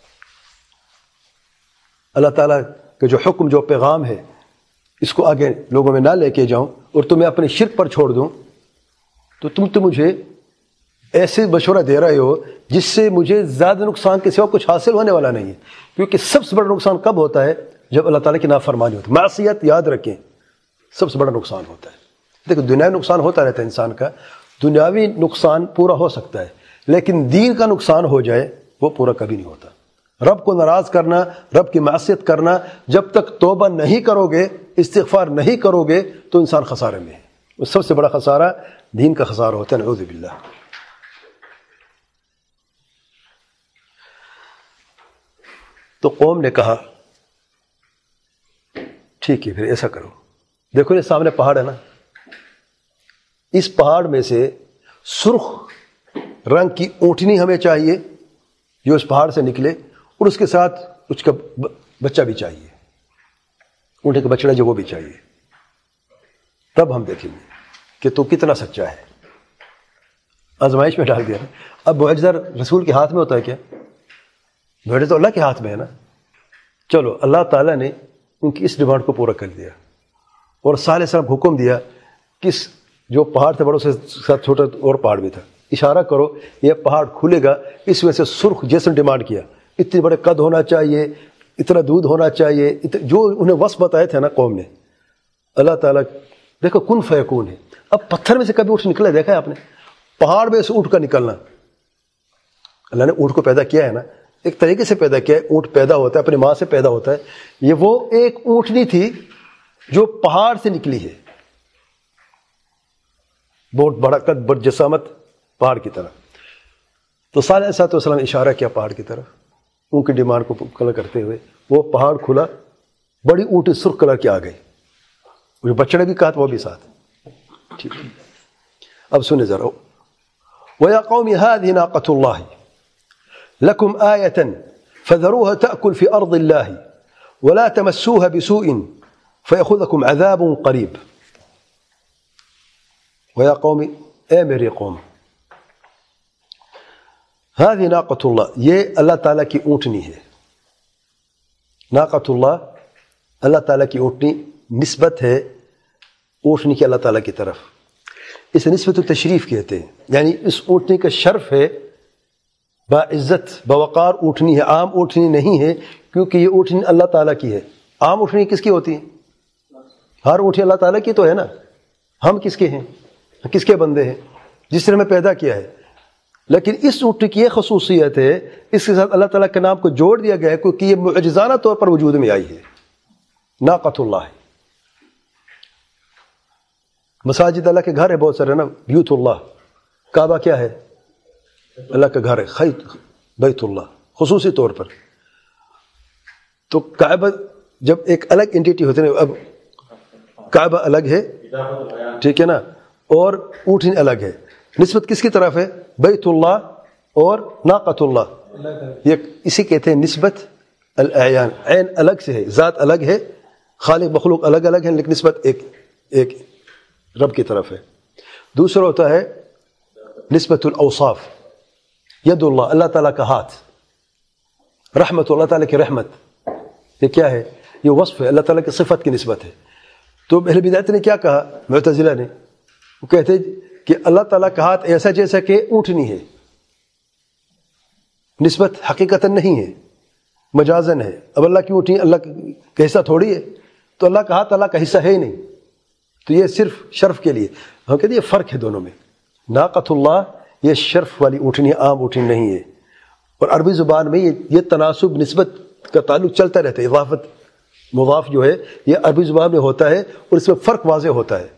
اللہ تعالیٰ کا جو حکم، جو پیغام ہے، اس کو آگے لوگوں میں نہ لے کے جاؤں اور تمہیں اپنے شرک پر چھوڑ دوں، تو تم تو مجھے ایسے مشورہ دے رہے ہو جس سے مجھے زیادہ نقصان کے سوا کچھ حاصل ہونے والا نہیں ہے، کیونکہ سب سے بڑا نقصان کب ہوتا ہے؟ جب اللہ تعالیٰ کی نافرمانی ہوتی ہے، معصیت، یاد رکھیں سب سے بڑا نقصان ہوتا ہے۔ دیکھو دنیاوی نقصان ہوتا رہتا ہے انسان کا، دنیاوی نقصان پورا ہو سکتا ہے، لیکن دین کا نقصان ہو جائے وہ پورا کبھی نہیں ہوتا۔ رب کو ناراض کرنا، رب کی معصیت کرنا، جب تک توبہ نہیں کرو گے، استغفار نہیں کرو گے تو انسان خسارے میں ہے۔ وہ سب سے بڑا خسارہ دین کا خسارہ ہوتا ہے، نعوذ باللہ۔ تو قوم نے کہا ٹھیک ہے پھر ایسا کرو، دیکھو یہ سامنے پہاڑ ہے نا، اس پہاڑ میں سے سرخ رنگ کی اونٹنی ہمیں چاہیے جو اس پہاڑ سے نکلے، اور اس کے ساتھ اس کا بچہ بھی چاہیے، اونٹے کا بچڑا جو وہ بھی چاہیے، تب ہم دیکھیں گے کہ تو کتنا سچا ہے۔ آزمائش میں ڈال دیا نا۔ اب معجزہ رسول کے ہاتھ میں ہوتا ہے کیا؟ معجزہ تو اللہ کے ہاتھ میں ہے نا۔ چلو اللہ تعالیٰ نے ان کی اس ڈیمانڈ کو پورا کر دیا، اور صالح علیہ السلام کو حکم دیا کس جو پہاڑ تھے بڑوں سے ساتھ چھوٹا اور پہاڑ بھی تھا، اشارہ کرو یہ پہاڑ کھلے گا، اس وجہ سے سرخ جیسے ڈیمانڈ کیا، اتنے بڑے قد ہونا چاہیے، اتنا دودھ ہونا چاہیے، جو انہیں وصف بتائے تھے نا قوم نے، اللہ تعالیٰ دیکھو کن فیکون ہے۔ اب پتھر میں سے کبھی اونٹ نکلا دیکھا ہے آپ نے؟ پہاڑ میں سے اونٹ کا نکلنا، اللہ نے اونٹ کو پیدا کیا ہے نا، ایک طریقے سے پیدا کیا ہے، اونٹ پیدا ہوتا ہے اپنی ماں سے پیدا ہوتا ہے، یہ وہ ایک اونٹنی تھی جو پہاڑ سے نکلی ہے، بہت بڑا قد، بڑی جسامت، پہاڑ کی طرح۔ تو صالح علیہ السلام نے اشارہ کیا پہاڑ کی طرف، ان کی ڈیمانڈ کو کلر کرتے ہوئے، وہ پہاڑ کھلا، بڑی اونٹی سرخ کلر کی آ گئی، جو بچڑے بھی کہا وہ بھی ساتھ۔ ٹھیک ہے، اب سنیں ذرا، وَيَا قَوْمِ هَذِهِ نَاقَةُ اللَّهِ لَكُمْ آيَةً فَذَرُوهَا تَأْكُلْ فِي أَرْضِ اللَّهِ وَلَا تَمَسُّوهَا بِسُوءٍ فَيَأْخُذَكُمْ عَذَابٌ قَرِيبٌ۔ وَيَا قَوْمِ، اے میری قوم، هَذِهِ نَاقَةُ اللَّهِ، یہ اللہ تعالیٰ کی اونٹنی ہے۔ ناقۃ اللہ، اللہ تعالیٰ کی اونٹنی، نسبت ہے اونٹنی کی اللہ تعالیٰ کی طرف، اسے نسبت التشریف کہتے ہیں، یعنی اس اونٹنی کا شرف ہے باعزت بوقار اونٹنی ہے، عام اونٹنی نہیں ہے، کیونکہ یہ اونٹنی اللہ تعالیٰ کی ہے۔ عام اونٹنی کس کی ہوتی ہے؟ ہر اونٹنی اللہ تعالیٰ کی تو ہے نا، ہم کس کے ہیں؟ کس کے بندے ہیں؟ جس نے ہمیں پیدا کیا ہے۔ لیکن اس اونٹنی کی یہ خصوصیت ہے، اس کے ساتھ اللہ تعالیٰ کے نام کو جوڑ دیا گیا ہے کیونکہ یہ معجزانہ طور پر وجود میں آئی ہے۔ ناقۃ اللہ ہے، مساجد اللہ کے گھر ہے بہت سارے نا، بیوت اللہ، کعبہ کیا ہے؟ اللہ کا گھر ہے، خیت بیت اللہ خصوصی طور پر۔ تو کعبہ جب ایک الگ انٹیٹی ہوتی ہے، اب کعبہ الگ ہے، ٹھیک ہے نا، اور اونٹنی الگ ہے، نسبت کس کی طرف ہے؟ بیت اللہ اور ناقۃ اللہ، یہ اسی کہتے ہیں نسبت الاعیان، عین الگ سے ہے، ذات الگ ہے، خالق مخلوق الگ الگ ہے، لیکن نسبت ایک ایک رب کی طرف ہے۔ دوسرا ہوتا ہے نسبت الاوصاف، ید اللہ، اللہ تعالیٰ کا ہاتھ، رحمت اللہ تعالیٰ کی رحمت، یہ کیا ہے؟ یہ وصف ہے، اللہ تعالیٰ کی صفت کی نسبت ہے۔ تو اہل بدعت نے کیا کہا؟ معتزلہ نے، وہ کہتے کہ اللہ تعالیٰ کا ہاتھ ایسا جیسا کہ اونٹنی ہے، نسبت حقیقتاً نہیں ہے، مجازن ہے۔ اب اللہ کی اونٹنی اللہ کا حصہ تھوڑی ہے، تو اللہ کا ہاتھ اللہ کا حصہ ہے ہی نہیں، تو یہ صرف شرف کے لیے۔ ہم کہتے ہیں یہ فرق ہے دونوں میں، ناقۃ اللہ یہ شرف والی اونٹنی، عام اونٹنی نہیں ہے۔ اور عربی زبان میں یہ یہ تناسب نسبت کا تعلق چلتا رہتا ہے، اضافت مضاف جو ہے یہ عربی زبان میں ہوتا ہے اور اس میں فرق واضح ہوتا ہے۔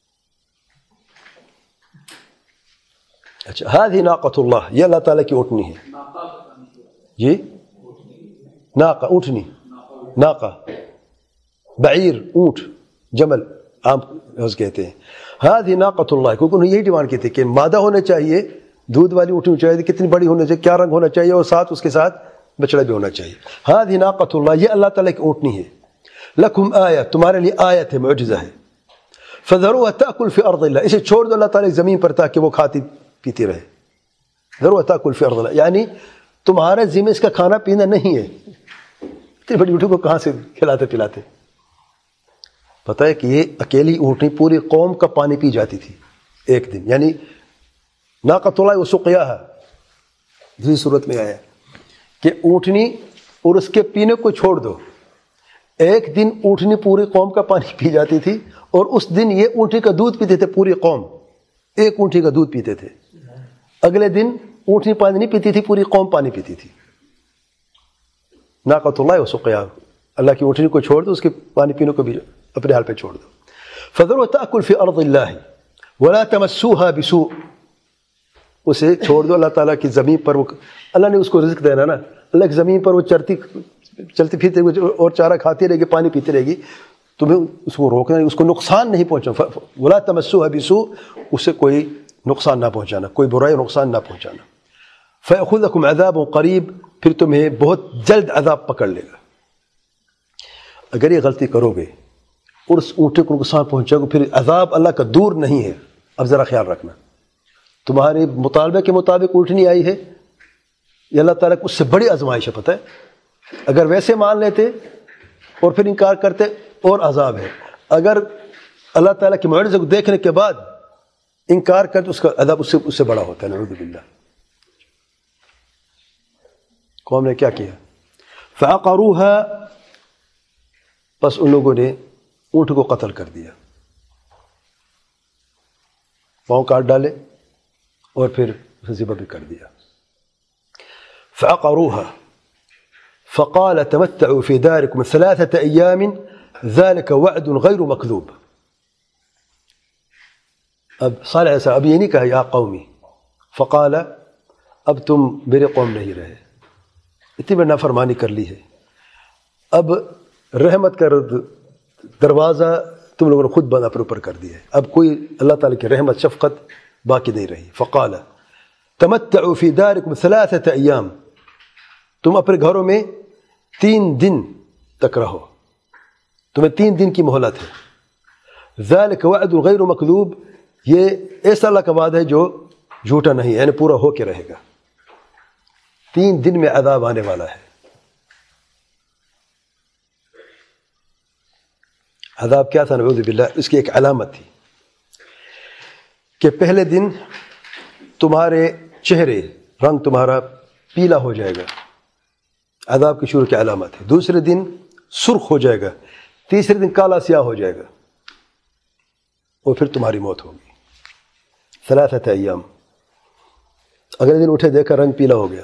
اچھا، هذه ناقۃ اللہ، یہ اللہ تعالیٰ کی اونٹنی ہے۔ جی ناقہ اونٹنی، ناقہ بعیر اونٹ، جمل عام کہتے ہیں۔ هذه ناقۃ اللہ، کیونکہ انہوں نے یہی ڈیمانڈ کی تھی کہ مادہ ہونا چاہیے، دودھ والی اونٹنی چاہیے، کتنی بڑی ہونا چاہیے، کیا رنگ ہونا چاہیے، اور ساتھ اس کے ساتھ بچڑا بھی ہونا چاہیے۔ هذه ناقۃ اللہ، یہ اللہ تعالیٰ کی اونٹنی ہے۔ لکم آیہ، تمہارے لیے آیت ہے، معجزہ ہے۔ فذروها تأکل فی ارض اللہ، اسے چھوڑ دو اللہ تعالیٰ کی زمین پر تاکہ وہ کھاتی پیتی رہے۔ ذروها تأکل فی ارض اللہ، یعنی تمہارے ذمہ اس کا کھانا پینا نہیں ہے، اتنی بڑی اونٹنی کو کہاں سے کھلاتے پلاتے؟ پتہ ہے کہ یہ اکیلی اونٹنی پوری قوم کا پانی پی جاتی تھی ایک دن، یعنی ناقۃ اللہ وسقیاھا، دوسری صورت میں آیا کہ اونٹنی اور اس کے پینے کو چھوڑ دو، ایک دن اونٹنی پوری قوم کا پانی پی جاتی تھی، اور اس دن یہ اونٹنی کا دودھ پیتے تھے، پوری قوم ایک اونٹنی کا دودھ پیتے تھے۔ اگلے دن اونٹنی پانی نہیں پیتی تھی، پوری قوم پانی پیتی تھی۔ ناقۃ اللہ وسقیاھا، اللہ کی اونٹنی کو چھوڑ دو، اس کے پانی پینے کو بھی اپنے حال پہ چھوڑ دو۔ فذروها تأکل فی ارض اللہ ولا تمسوها بسوء، اسے چھوڑ دو اللہ تعالیٰ کی زمین پر، وہ اللہ نے اس کو رزق دینا نا، اللہ کی زمین پر وہ چرتی چلتی پھرتی اور چارہ کھاتی رہے گی، پانی پیتی رہے گی، تمہیں اس کو روکنا نہیں، اس کو نقصان نہیں پہنچانا۔ ولا تمسوها بسوء، اسے کوئی نقصان نہ پہنچانا، کوئی برائی نقصان نہ پہنچانا۔ فیأخذکم عذاب قریب، پھر تمہیں بہت جلد عذاب پکڑ لے گا۔ اگر یہ غلطی کرو گے اور اس اونٹے کو نقصان پہنچاؤ گے، پھر عذاب اللہ کا دور نہیں ہے۔ اب ذرا خیال رکھنا، تمہارے مطالبے کے مطابق اونٹنی آئی ہے، یہ اللہ تعالیٰ کو اس سے بڑی آزمائش ہے، پتہ ہے؟ اگر ویسے مان لیتے اور پھر انکار کرتے اور عذاب ہے، اگر اللہ تعالیٰ کے معجزے کو دیکھنے کے بعد انکار کرتے اس کا عذاب اس سے اس سے بڑا ہوتا ہے، نعوذ باللہ۔ قوم نے کیا کیا؟ فعقروها، بس ان لوگوں نے اونٹ کو قتل کر دیا، پاؤں کاٹ ڈالے اور پھر اسے ذبح بھی کر دیا۔ فعقروها فقال تمتعوا في داركم ثلاثة أيام ذلك وعد غير مكذوب۔ اب صالح ایسا اب یہ نہیں کہا یا قومی، فقال اب تم میرے قوم نہیں رہے، اتنی بڑی نافرمانی کر لی ہے، اب رحمت کا دروازہ تم لوگوں نے خود بند اپنے اوپر کر دیا ہے، اب کوئی اللہ تعالیٰ کی رحمت شفقت باقی نہیں رہی۔ فقال تمتعوا فی دارکم ثلاثة ایام، تم اپنے گھروں میں تین دن تک رہو، تمہیں تین دن کی مہلت ہے۔ ذالک وعد غیر مکذوب، یہ ایسا اللہ کا وعدہ ہے جو جھوٹا نہیں ہے، یعنی پورا ہو کے رہے گا۔ تین دن میں عذاب آنے والا ہے۔ عذاب کیا تھا؟ نعوذ باللہ، اس کی ایک علامت تھی کہ پہلے دن تمہارے چہرے، رنگ تمہارا پیلا ہو جائے گا، عذاب کی شروع کی علامت ہے. دوسرے دن سرخ ہو جائے گا، تیسرے دن کالا سیاہ ہو جائے گا، اور پھر تمہاری موت ہوگی. ثلاثت ایام. اگلے دن اٹھے دیکھا رنگ پیلا ہو گیا،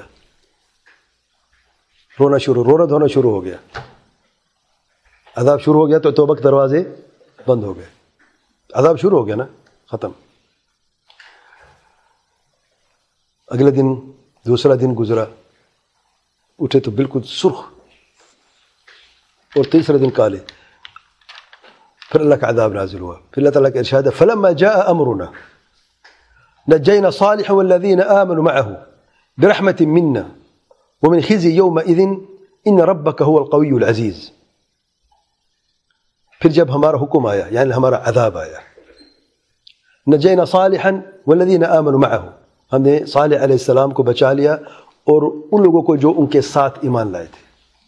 رونا شروع رونا دھونا شروع ہو گیا، عذاب شروع ہو گیا تو توبہ کے دروازے بند ہو گئے. عذاب شروع ہو گیا نا، ختم. اگلے دن دوسرا دن گزرا، اٹھے تو بالکل سرخ، اور تیسرے دن کالے. پھر اللہ کا عذاب نازل ہوا. پھر اللہ تعالیٰ کا ارشاد ہے فلما جاء امرنا نجينا صالحا والذين آمنوا معه برحمة منا ومن خزي يومئذ إن ربك هو القوي العزيز. پھر جب ہمارا حکم آیا یعنی ہمارا عذاب آیا، نجينا صالحا والذين آمنوا معه، ہم نے صالح علیہ السلام کو بچا لیا اور ان لوگوں کو جو ان کے ساتھ ایمان لائے تھے.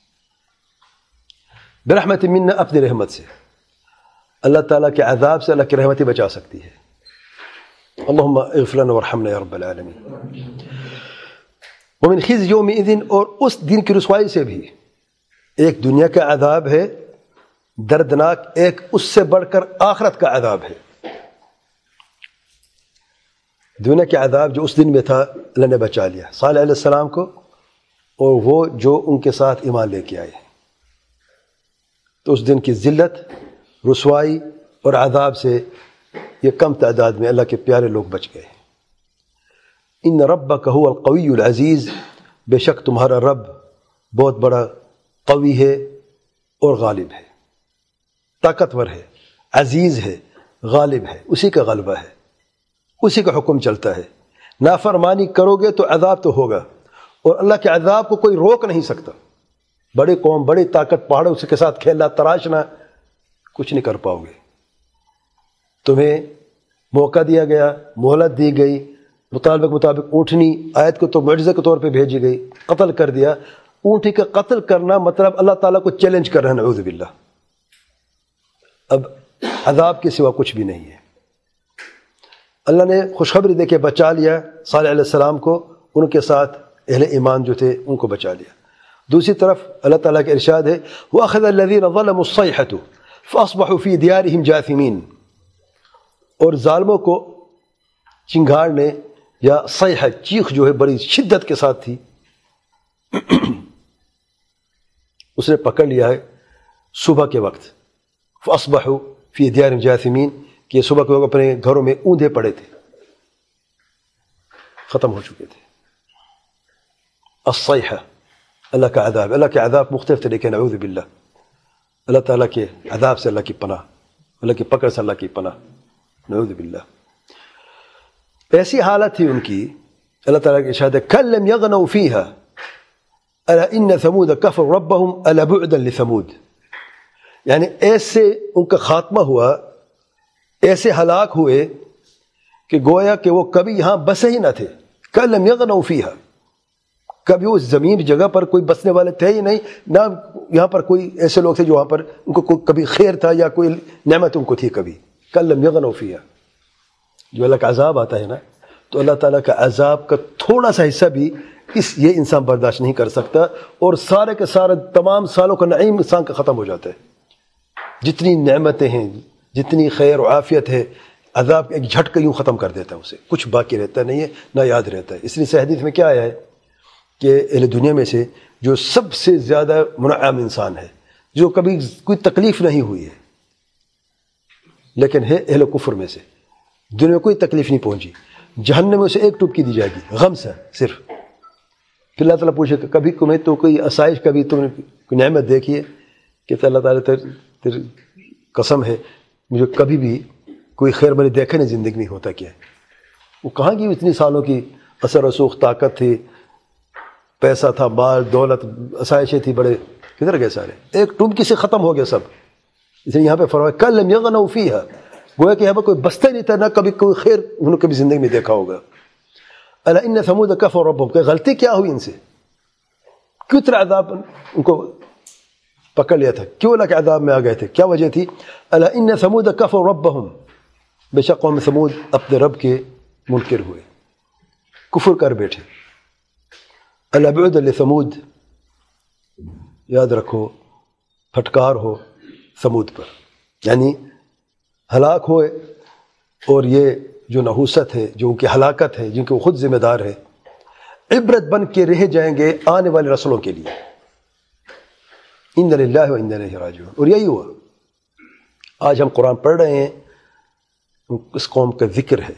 برحمت منا، اپنی رحمت سے. اللہ تعالیٰ کے عذاب سے اللہ کی رحمت ہی بچا سکتی ہے. اللہم اغفر لنا وارحمنا یا رب العالمین. ومن خزي یومئذ، اور اس دن کی رسوائی سے بھی. ایک دنیا کا عذاب ہے دردناک، ایک اس سے بڑھ کر آخرت کا عذاب ہے. دنیا کے عذاب جو اس دن میں تھا اللہ نے بچا لیا صالح علیہ السلام کو اور وہ جو ان کے ساتھ ایمان لے کے آئے. تو اس دن کی ذلت، رسوائی اور عذاب سے یہ کم تعداد میں اللہ کے پیارے لوگ بچ گئے. ان ربک هو القوی العزیز، بے شک تمہارا رب بہت بڑا قوی ہے اور غالب ہے، طاقتور ہے، عزیز ہے، غالب ہے. اسی کا غلبہ ہے، اسی کا حکم چلتا ہے. نافرمانی کرو گے تو عذاب تو ہوگا، اور اللہ کے عذاب کو کوئی روک نہیں سکتا. بڑی قوم، بڑی طاقت، پہاڑوں کے ساتھ کھیلنا تراشنا کچھ نہیں کر پاؤ گے. تمہیں موقع دیا گیا، مہلت دی گئی، مطالبے کے مطابق اونٹنی آیت کو تو معجزے کے طور پہ بھیجی گئی، قتل کر دیا. اونٹی کا قتل کرنا مطلب اللہ تعالیٰ کو چیلنج کر رہا ہے، نعوذ باللہ. اب عذاب کے سوا کچھ بھی نہیں ہے. اللہ نے خوشخبری دے کے بچا لیا صالح علیہ السلام کو، ان کے ساتھ اہل ایمان جو تھے ان کو بچا لیا. دوسری طرف اللہ تعالیٰ کا ارشاد ہے وَأَخَذَ الَّذِينَ ظَلَمُوا الصَّيْحَةُ فَأَصْبَحُوا فِي دِيَارِهِمْ جَاثِمِينَ. اور ظالموں کو چنگھاڑ نے یا صیحہ، چیخ جو ہے بڑی شدت کے ساتھ تھی، اس نے پکڑ لیا ہے صبح کے وقت. فَأَصْبَحُوا فِي دِيَارِهِمْ جَاثِمِينَ، کہ صبح کے وقت اپنے گھروں میں اوندھے پڑے تھے، ختم ہو چکے تھے. الصیحہ اللہ کا عذاب. اللہ کے عذاب مختلف طریقے، نعوذ باللہ. اللہ تعالیٰ کے عذاب سے اللہ کی پناہ، اللہ کی پکڑ سے اللہ کی پناہ، نعوذ باللہ. ایسی حالت تھی ان کی. اللہ تعالیٰ کی ارشاد ہے کَأَن لَّمْ يَغْنَوْا فِيهَا أَلَا إِنَّ ثَمُودَ كَفَرُوا رَبَّهُمْ أَلَا بُعْدًا لِثَمُودَ. یعنی ایسے ان کا خاتمہ ہوا، ایسے ہلاک ہوئے کہ گویا کہ وہ کبھی یہاں بسے ہی نہ تھے. کَأَن لَّمْ يَغْنَوْا فِيهَا، کبھی اس زمین جگہ پر کوئی بسنے والے تھے ہی نہیں، نہ یہاں پر کوئی ایسے لوگ تھے جو وہاں پر ان کو کبھی خیر تھا یا کوئی نعمت ان کو تھی کبھی. کَأَن لَّمْ يَغْنَوْا فِيهَا. جو اللہ کا عذاب آتا ہے نا، تو اللہ تعالیٰ کا عذاب کا تھوڑا سا حصہ بھی اس یہ انسان برداشت نہیں کر سکتا، اور سارے کے سارے تمام سالوں کا نعیم انسان کا ختم ہو جاتا ہے. جتنی نعمتیں ہیں، جتنی خیر و عافیت ہے، عذاب ایک جھٹکا یوں ختم کر دیتا ہے، اسے کچھ باقی رہتا نہیں ہے، نہ یاد رہتا ہے. اس لیے حدیث میں کیا آیا ہے کہ اہل دنیا میں سے جو سب سے زیادہ منعم انسان ہے، جو کبھی کوئی تکلیف نہیں ہوئی ہے، لیکن ہے اہل کفر میں سے، دنیا میں کوئی تکلیف نہیں پہنچی، جہنم میں اسے ایک ٹوپکی دی جائے گی غم سے صرف. پھر اللہ تعالیٰ پوچھے کہ کبھی تمہیں تو کوئی آسائش، کبھی تم نے کوئی نعمت دیکھی ہے؟ کہ اللہ تعالیٰ تیری قسم ہے مجھے کبھی بھی کوئی خیر بری دیکھے نہیں زندگی میں. ہوتا کیا ہے؟ وہ کہاں کی اتنی سالوں کی اثر رسوخ طاقت تھی، پیسہ تھا، مال دولت، آسائشیں تھی، بڑے کدھر گئے سارے؟ ایک ٹوپکی سے ختم ہو گیا سب. اس لیے یہاں پہ فرمایا کَأَن لَّمْ يَغْنَوْا فِيهَا، گویا کہ یہاں پر کوئی بستا نہیں تھا، نہ کبھی کوئی خیر انہوں نے کبھی زندگی میں دیکھا ہوگا. الا ان ثمود كفروا ربهم، کہ غلطی کیا ہوئی ان سے؟ کیوں اتنا عذاب ان کو پکڑ لیا تھا؟ کیوں اللہ کے عذاب میں آ گئے تھے؟ کیا وجہ تھی؟ الا ان ثمود كفروا ربهم، بے شک قوم ثمود اپنے رب کے منکر ہوئے، کفر کر بیٹھے. الابعد لثمود، یاد رکھو پھٹکار ہو ثمود پر، یعنی ہلاک ہوئے، اور یہ جو نحوست ہے، جو ان کی ہلاکت ہے، جن کے وہ خود ذمہ دار ہے، عبرت بن کے رہ جائیں گے آنے والے نسلوں کے لیے. ان للہ و انا الیہ راجعون. اور یہی ہوا. آج ہم قرآن پڑھ رہے ہیں، اس قوم کا ذکر ہے.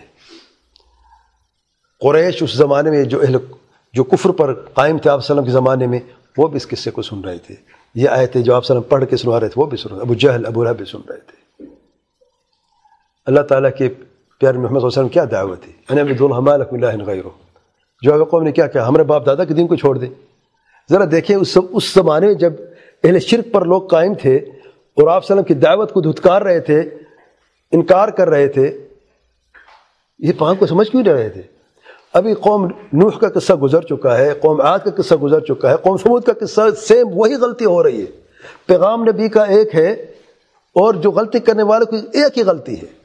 قریش اس زمانے میں جو اہل جو کفر پر قائم تھے آپ صلی اللہ علیہ وسلم کے زمانے میں، وہ بھی اس قصے کو سن رہے تھے. یہ آیتیں جو آپ صلی اللہ علیہ وسلم پڑھ کے سنا رہے تھے وہ بھی سن رہے تھے. ابو جہل، ابو لہب بھی سن رہے تھے. اللہ تعالیٰ کے پیارے محمد صلی اللہ علیہ وسلم کیا دعوت ہے؟ ان اعبدوا اللہ ما لکم من الہ غیرہ. جو اگر قوم نے کیا کیا؟ ہمارے باپ دادا کے دین کو چھوڑ دیں. ذرا دیکھیں اس اس زمانے میں جب اہل شرک پر لوگ قائم تھے اور آپ صلی اللہ علیہ وسلم کی دعوت کو دھتکار رہے تھے، انکار کر رہے تھے، یہ پاک کو سمجھ کیوں نہیں رہے تھے؟ ابھی قوم نوح کا قصہ گزر چکا ہے، قوم عاد کا قصہ گزر چکا ہے، قوم ثمود کا قصہ، سیم وہی غلطی ہو رہی ہے. پیغام نبی کا ایک ہے اور جو غلطی کرنے والے کو ایک ہی غلطی ہے.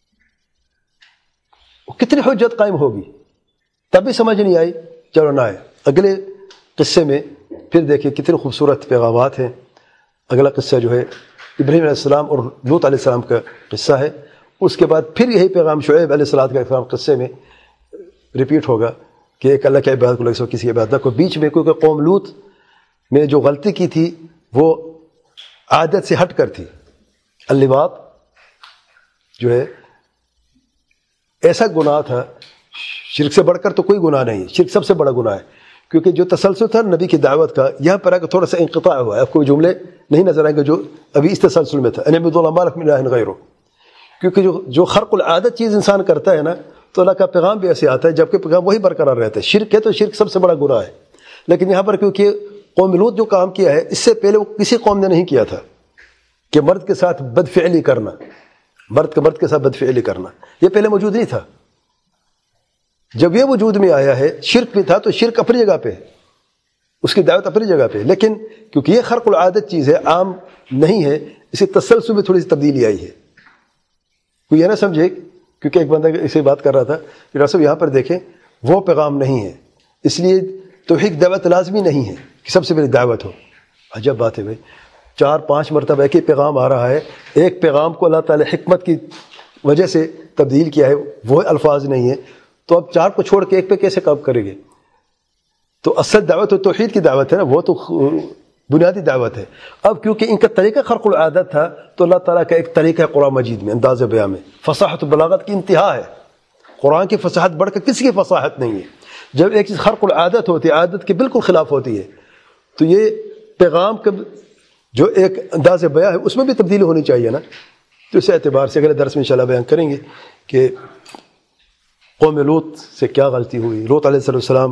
کتنی حجت قائم ہوگی؟ تب بھی سمجھ نہیں آئی. چلو نہ آئے. اگلے قصے میں پھر دیکھیں کتنے خوبصورت پیغامات ہیں. اگلا قصہ جو ہے ابراہیم علیہ السلام اور لوط علیہ السلام کا قصہ ہے. اس کے بعد پھر یہی پیغام شعیب علیہ السلام کا پیغام قصے میں ریپیٹ ہوگا کہ ایک اللہ کی عبادت کو لگے سو کسی کی عبادت نہ کو. بیچ میں کیونکہ قوم لوط میں جو غلطی کی تھی وہ عادت سے ہٹ کر تھی. اللواط جو ہے ایسا گناہ تھا، شرک سے بڑھ کر تو کوئی گناہ نہیں ہے، شرک سب سے بڑا گناہ ہے. کیونکہ جو تسلسل تھا نبی کی دعوت کا، یہاں پر آگے تھوڑا سا انقطاع ہوا ہے. آپ کو جملے نہیں نظر آئیں گے جو ابھی اس تسلسل میں تھا، ان اعبدوا اللہ ما لکم من الہ غیرہ. کیونکہ جو جو خرق العادت چیز انسان کرتا ہے نا، تو اللہ کا پیغام بھی ایسے آتا ہے جبکہ پیغام وہی برقرار رہتا ہے. شرک ہے تو شرک سب سے بڑا گناہ ہے. لیکن یہاں پر کیونکہ قوم لوط جو کام کیا ہے اس سے پہلے وہ کسی قوم نے نہیں کیا تھا کہ مرد کے ساتھ بدفعلی کرنا، مرد کے مرد کے ساتھ بدفعلی کرنا، یہ پہلے موجود نہیں تھا. جب یہ وجود میں آیا ہے، شرک بھی تھا تو شرک اپنی جگہ پہ، اس کی دعوت اپنی جگہ پہ، لیکن کیونکہ یہ خرق العادت چیز ہے، عام نہیں ہے، اسی تسلسل میں تھوڑی سی تبدیلی آئی ہے. کوئی یہ نہ سمجھے، کیونکہ ایک بندہ اسے بات کر رہا تھا کہ ڈاکٹر صاحب یہاں پر دیکھیں وہ پیغام نہیں ہے، اس لیے توحید دعوت لازمی نہیں ہے کہ سب سے پہلے دعوت ہو. عجب بات ہے بھائی، چار پانچ مرتبہ ایک ہی پیغام آ رہا ہے، ایک پیغام کو اللہ تعالی حکمت کی وجہ سے تبدیل کیا ہے، وہ الفاظ نہیں ہے، تو اب چار کو چھوڑ کے ایک پہ کیسے کام کریں گے؟ تو اصل دعوت تو توحید کی دعوت ہے نا، وہ تو بنیادی دعوت ہے. اب کیونکہ ان کا طریقہ خرق العادت تھا تو اللہ تعالیٰ کا ایک طریقہ ہے قرآن مجید میں، انداز بیان میں فصاحت و بلاغت کی انتہا ہے. قرآن کی فصاحت بڑھ کر کسی کی فصاحت نہیں ہے. جب ایک چیز خرق العادت ہوتی ہے، عادت کے بالکل خلاف ہوتی ہے، تو یہ پیغام کا جو ایک انداز بیان ہے اس میں بھی تبدیلی ہونی چاہیے نا. تو اس اعتبار سے اگلے درس میں انشاءاللہ بیان کریں گے کہ قوم لوط سے کیا غلطی ہوئی، لوط علیہ السلام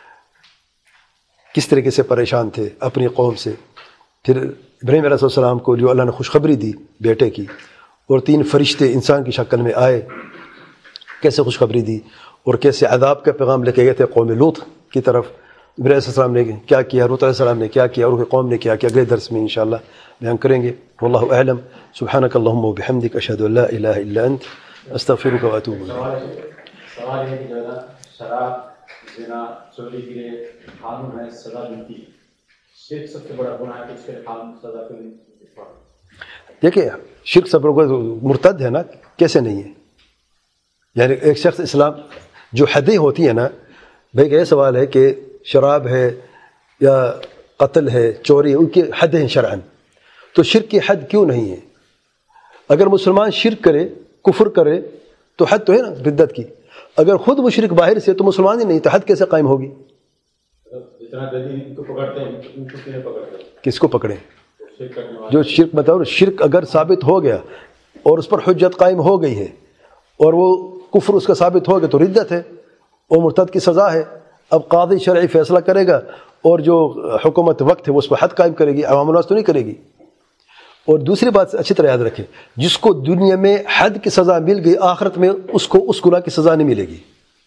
کس طریقے سے پریشان تھے اپنی قوم سے. پھر ابراہیم علیہ السلام کو جو اللہ نے خوشخبری دی بیٹے کی، اور تین فرشتے انسان کی شکل میں آئے، کیسے خوشخبری دی اور کیسے عذاب کا پیغام لے کے گئے تھے قوم لوط کی طرف. ابراہیم علیہ السلام نے کیا کیا، لوط علیہ السلام نے کیا کیا، اور ان کی قوم نے کیا کیا، اگلے درس میں انشاءاللہ بیان کریں گے. واللہ اعلم. سبحانک اللہم و بحمدک، اشہد ان لا الہ الا انت، استغفرک و اتوب الیک. سوال ہے کہ جو ہے نا شراب، زنا، چوری کے لیے قانون ہے، سزا ملتی ہے. شرک سب سے بڑا گناہ ہے تو اس کے قانون سزا کیوں نہیں؟ دیکھیں شرک سب مرتد ہے نا، کیسے نہیں ہے؟ یعنی ایک شخص اسلام، جو حدیں ہوتی ہیں نا بھائی، یہ سوال ہے کہ شراب ہے یا قتل ہے، چوری ہے، ان کی حد ہیں شرعاً، تو شرک کی حد کیوں نہیں ہے؟ اگر مسلمان شرک کرے، کفر کرے تو حد تو ہے نا ردت کی. اگر خود مشرک باہر سے تو مسلمان ہی نہیں، تو حد کیسے قائم ہوگی؟ کس کو پکڑیں؟ جو شرک بتاؤ، شرک اگر ثابت ہو گیا اور اس پر حجت قائم ہو گئی ہے اور وہ کفر اس کا ثابت ہو گیا تو ردت ہے اور مرتد کی سزا ہے. اب قاضی شرعی فیصلہ کرے گا اور جو حکومت وقت ہے وہ اس پر حد قائم کرے گی، عوام الناس تو نہیں کرے گی. اور دوسری بات اچھی طرح یاد رکھیں، جس کو دنیا میں حد کی سزا مل گئی، آخرت میں اس کو اس گناہ کی سزا نہیں ملے گی.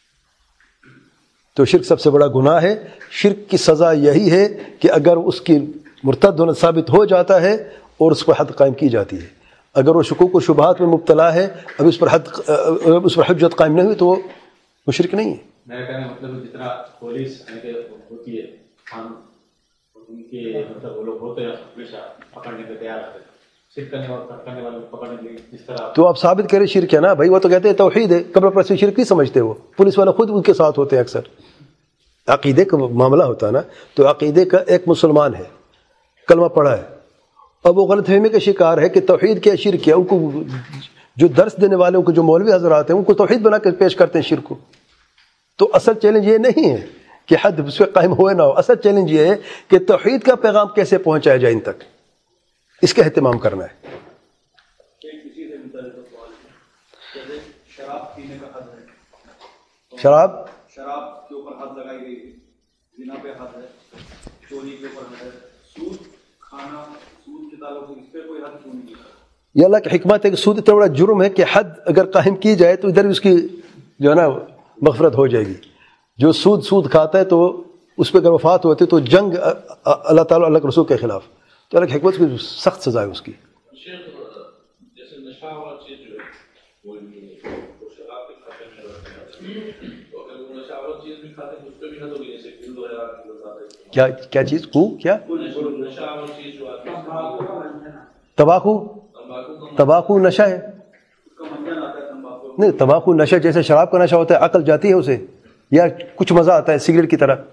تو شرک سب سے بڑا گناہ ہے. شرک کی سزا یہی ہے کہ اگر اس کی مرتد ہونا ثابت ہو جاتا ہے اور اس پر حد قائم کی جاتی ہے. اگر وہ شکوک و شبہات میں مبتلا ہے، اب اس پر حد اس پر حجت قائم نہیں ہوئی تو وہ وہ شرک نہیں ہے. میرا کہنے مطلب جتنا پولیس ہوتی ہے ہم ان کے مطلب وہ لوگ ہوتے ہیں ہمیشہ پکڑنے کے تیار رہتے ہیں, شرک کرنے والے کرنے والے کو پکڑنے کے لیے اس طرح. تو آپ ثابت کریں شرک ہے نا بھائی, وہ تو کہتے ہیں توحید ہے, قبر پرستی شرک نہیں سمجھتے, وہ پولیس والے خود ان کے ساتھ ہوتے ہیں اکثر. عقیدے کا معاملہ ہوتا ہے نا, تو عقیدے کا ایک مسلمان ہے, کلمہ پڑھا ہے, اب وہ غلط فہمی کا شکار ہے کہ توحید کیا شرک کیا. ان کو جو درس دینے والے ان کو جو مولوی حضرات ہیں ان کو توحید بنا کے پیش کرتے ہیں شرک کو. تو اصل چیلنج یہ نہیں ہے کہ حد اس پہ قائم ہوئے نہ ہو, اصل چیلنج یہ ہے کہ توحید کا پیغام کیسے پہنچایا جائے ان تک, اس کا اہتمام کرنا ہے. شراب پینے کا حد ہے, شراب شراب کے اوپر حد لگائی گئی ہے, زنا پہ حد ہے, چوری کے اوپر حد ہے, سود کھانا, سود کے تعلق سے اس پہ کوئی حد کیوں نہیں ہے؟ یہ اللہ کی حکمت ہے کہ سود اتنا بڑا جرم ہے کہ حد اگر قائم کی جائے تو ادھر اس کی جو ہے نا مغفرت ہو جائے گی. جو سود سود کھاتا ہے تو اس پہ اگر وفات ہوتی ہے تو جنگ اللہ تعالیٰ اللہ کے رسول کے خلاف, تو اللہ کی حکمت کی سخت سزا ہے اس کی. جیسے نشہ والا چیز جو ہے وہ شراب کے کھاتے میں رہتا ہے, تو اگر وہ نشہ والا چیز بھی کھاتے ہیں اس پہ بھی حد ہوگی, جیسے کل دو ہزار کی بتا رہے کیا کیا چیز کو کیا نشہ والا چیز جو آتی ہے تمباکو, تمباکو نشہ ہے نہیں, تمباکو نشہ جیسے شراب کا نشہ ہوتا ہے, عقل جاتی ہے اسے, یا کچھ مزہ آتا ہے سگریٹ کی طرح.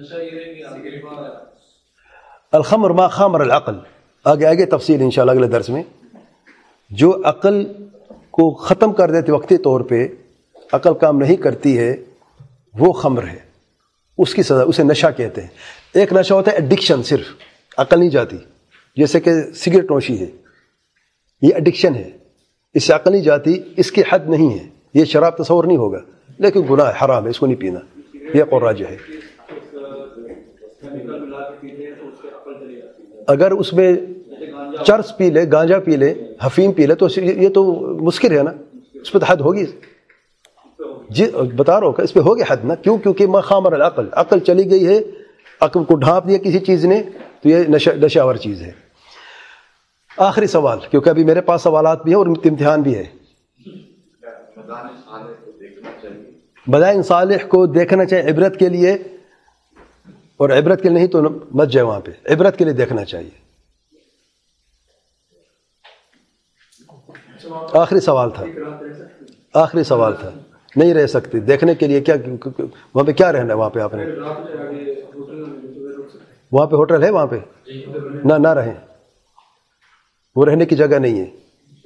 الخمر ما خامر العقل, آگے آگے تفصیل انشاءاللہ اگلے درس میں. جو عقل کو ختم کر دیتی وقتی طور پہ, عقل کام نہیں کرتی ہے, وہ خمر ہے, اس کی سزا, اسے نشہ کہتے ہیں. ایک نشہ ہوتا ہے ایڈکشن, صرف عقل نہیں جاتی, جیسے کہ سگریٹ نوشی ہے, یہ ایڈکشن ہے, اس سے عقل نہیں جاتی, اس کی حد نہیں ہے. یہ شراب تصور نہیں ہوگا لیکن گناہ ہے, حرام ہے, اس کو نہیں پینا, یہ قول راجح ہے. اگر اس میں چرس پی لے, گانجا پی لے, حفیم پی لے تو یہ تو مسکر ہے نا, اس پہ تو حد ہوگی. جی بتا رہا ہوں کہ اس پہ ہوگی حد نا, کیوں؟ کیونکہ ما خامر العقل, عقل چلی گئی ہے, عقل کو ڈھانپ دیا کسی چیز نے, تو یہ نشہ نشہ آور چیز ہے. آخری سوال, کیونکہ ابھی میرے پاس سوالات بھی ہیں اور امتحان بھی ہے. بدائن صالح کو دیکھنا چاہیے عبرت کے لیے, اور عبرت کے لیے نہیں تو مت جائے وہاں پہ, عبرت کے لیے دیکھنا چاہیے. آخری سوال تھا, آخری سوال تھا. نہیں رہ سکتے دیکھنے کے لیے, کیا وہاں پہ کیا رہنا ہے؟ وہاں پہ آپ نے وہاں پہ ہوٹل ہے, وہاں پہ نہ نہ رہیں, وہ رہنے کی جگہ نہیں ہے.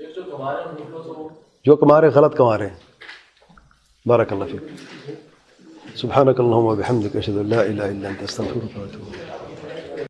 جو کما رہے غلط کما رہے ہیں. بارک اللہ فیک. سبحانک اللہم و بحمدک اشہد ان لا الہ الا انت استغفرک و اتوب الیک.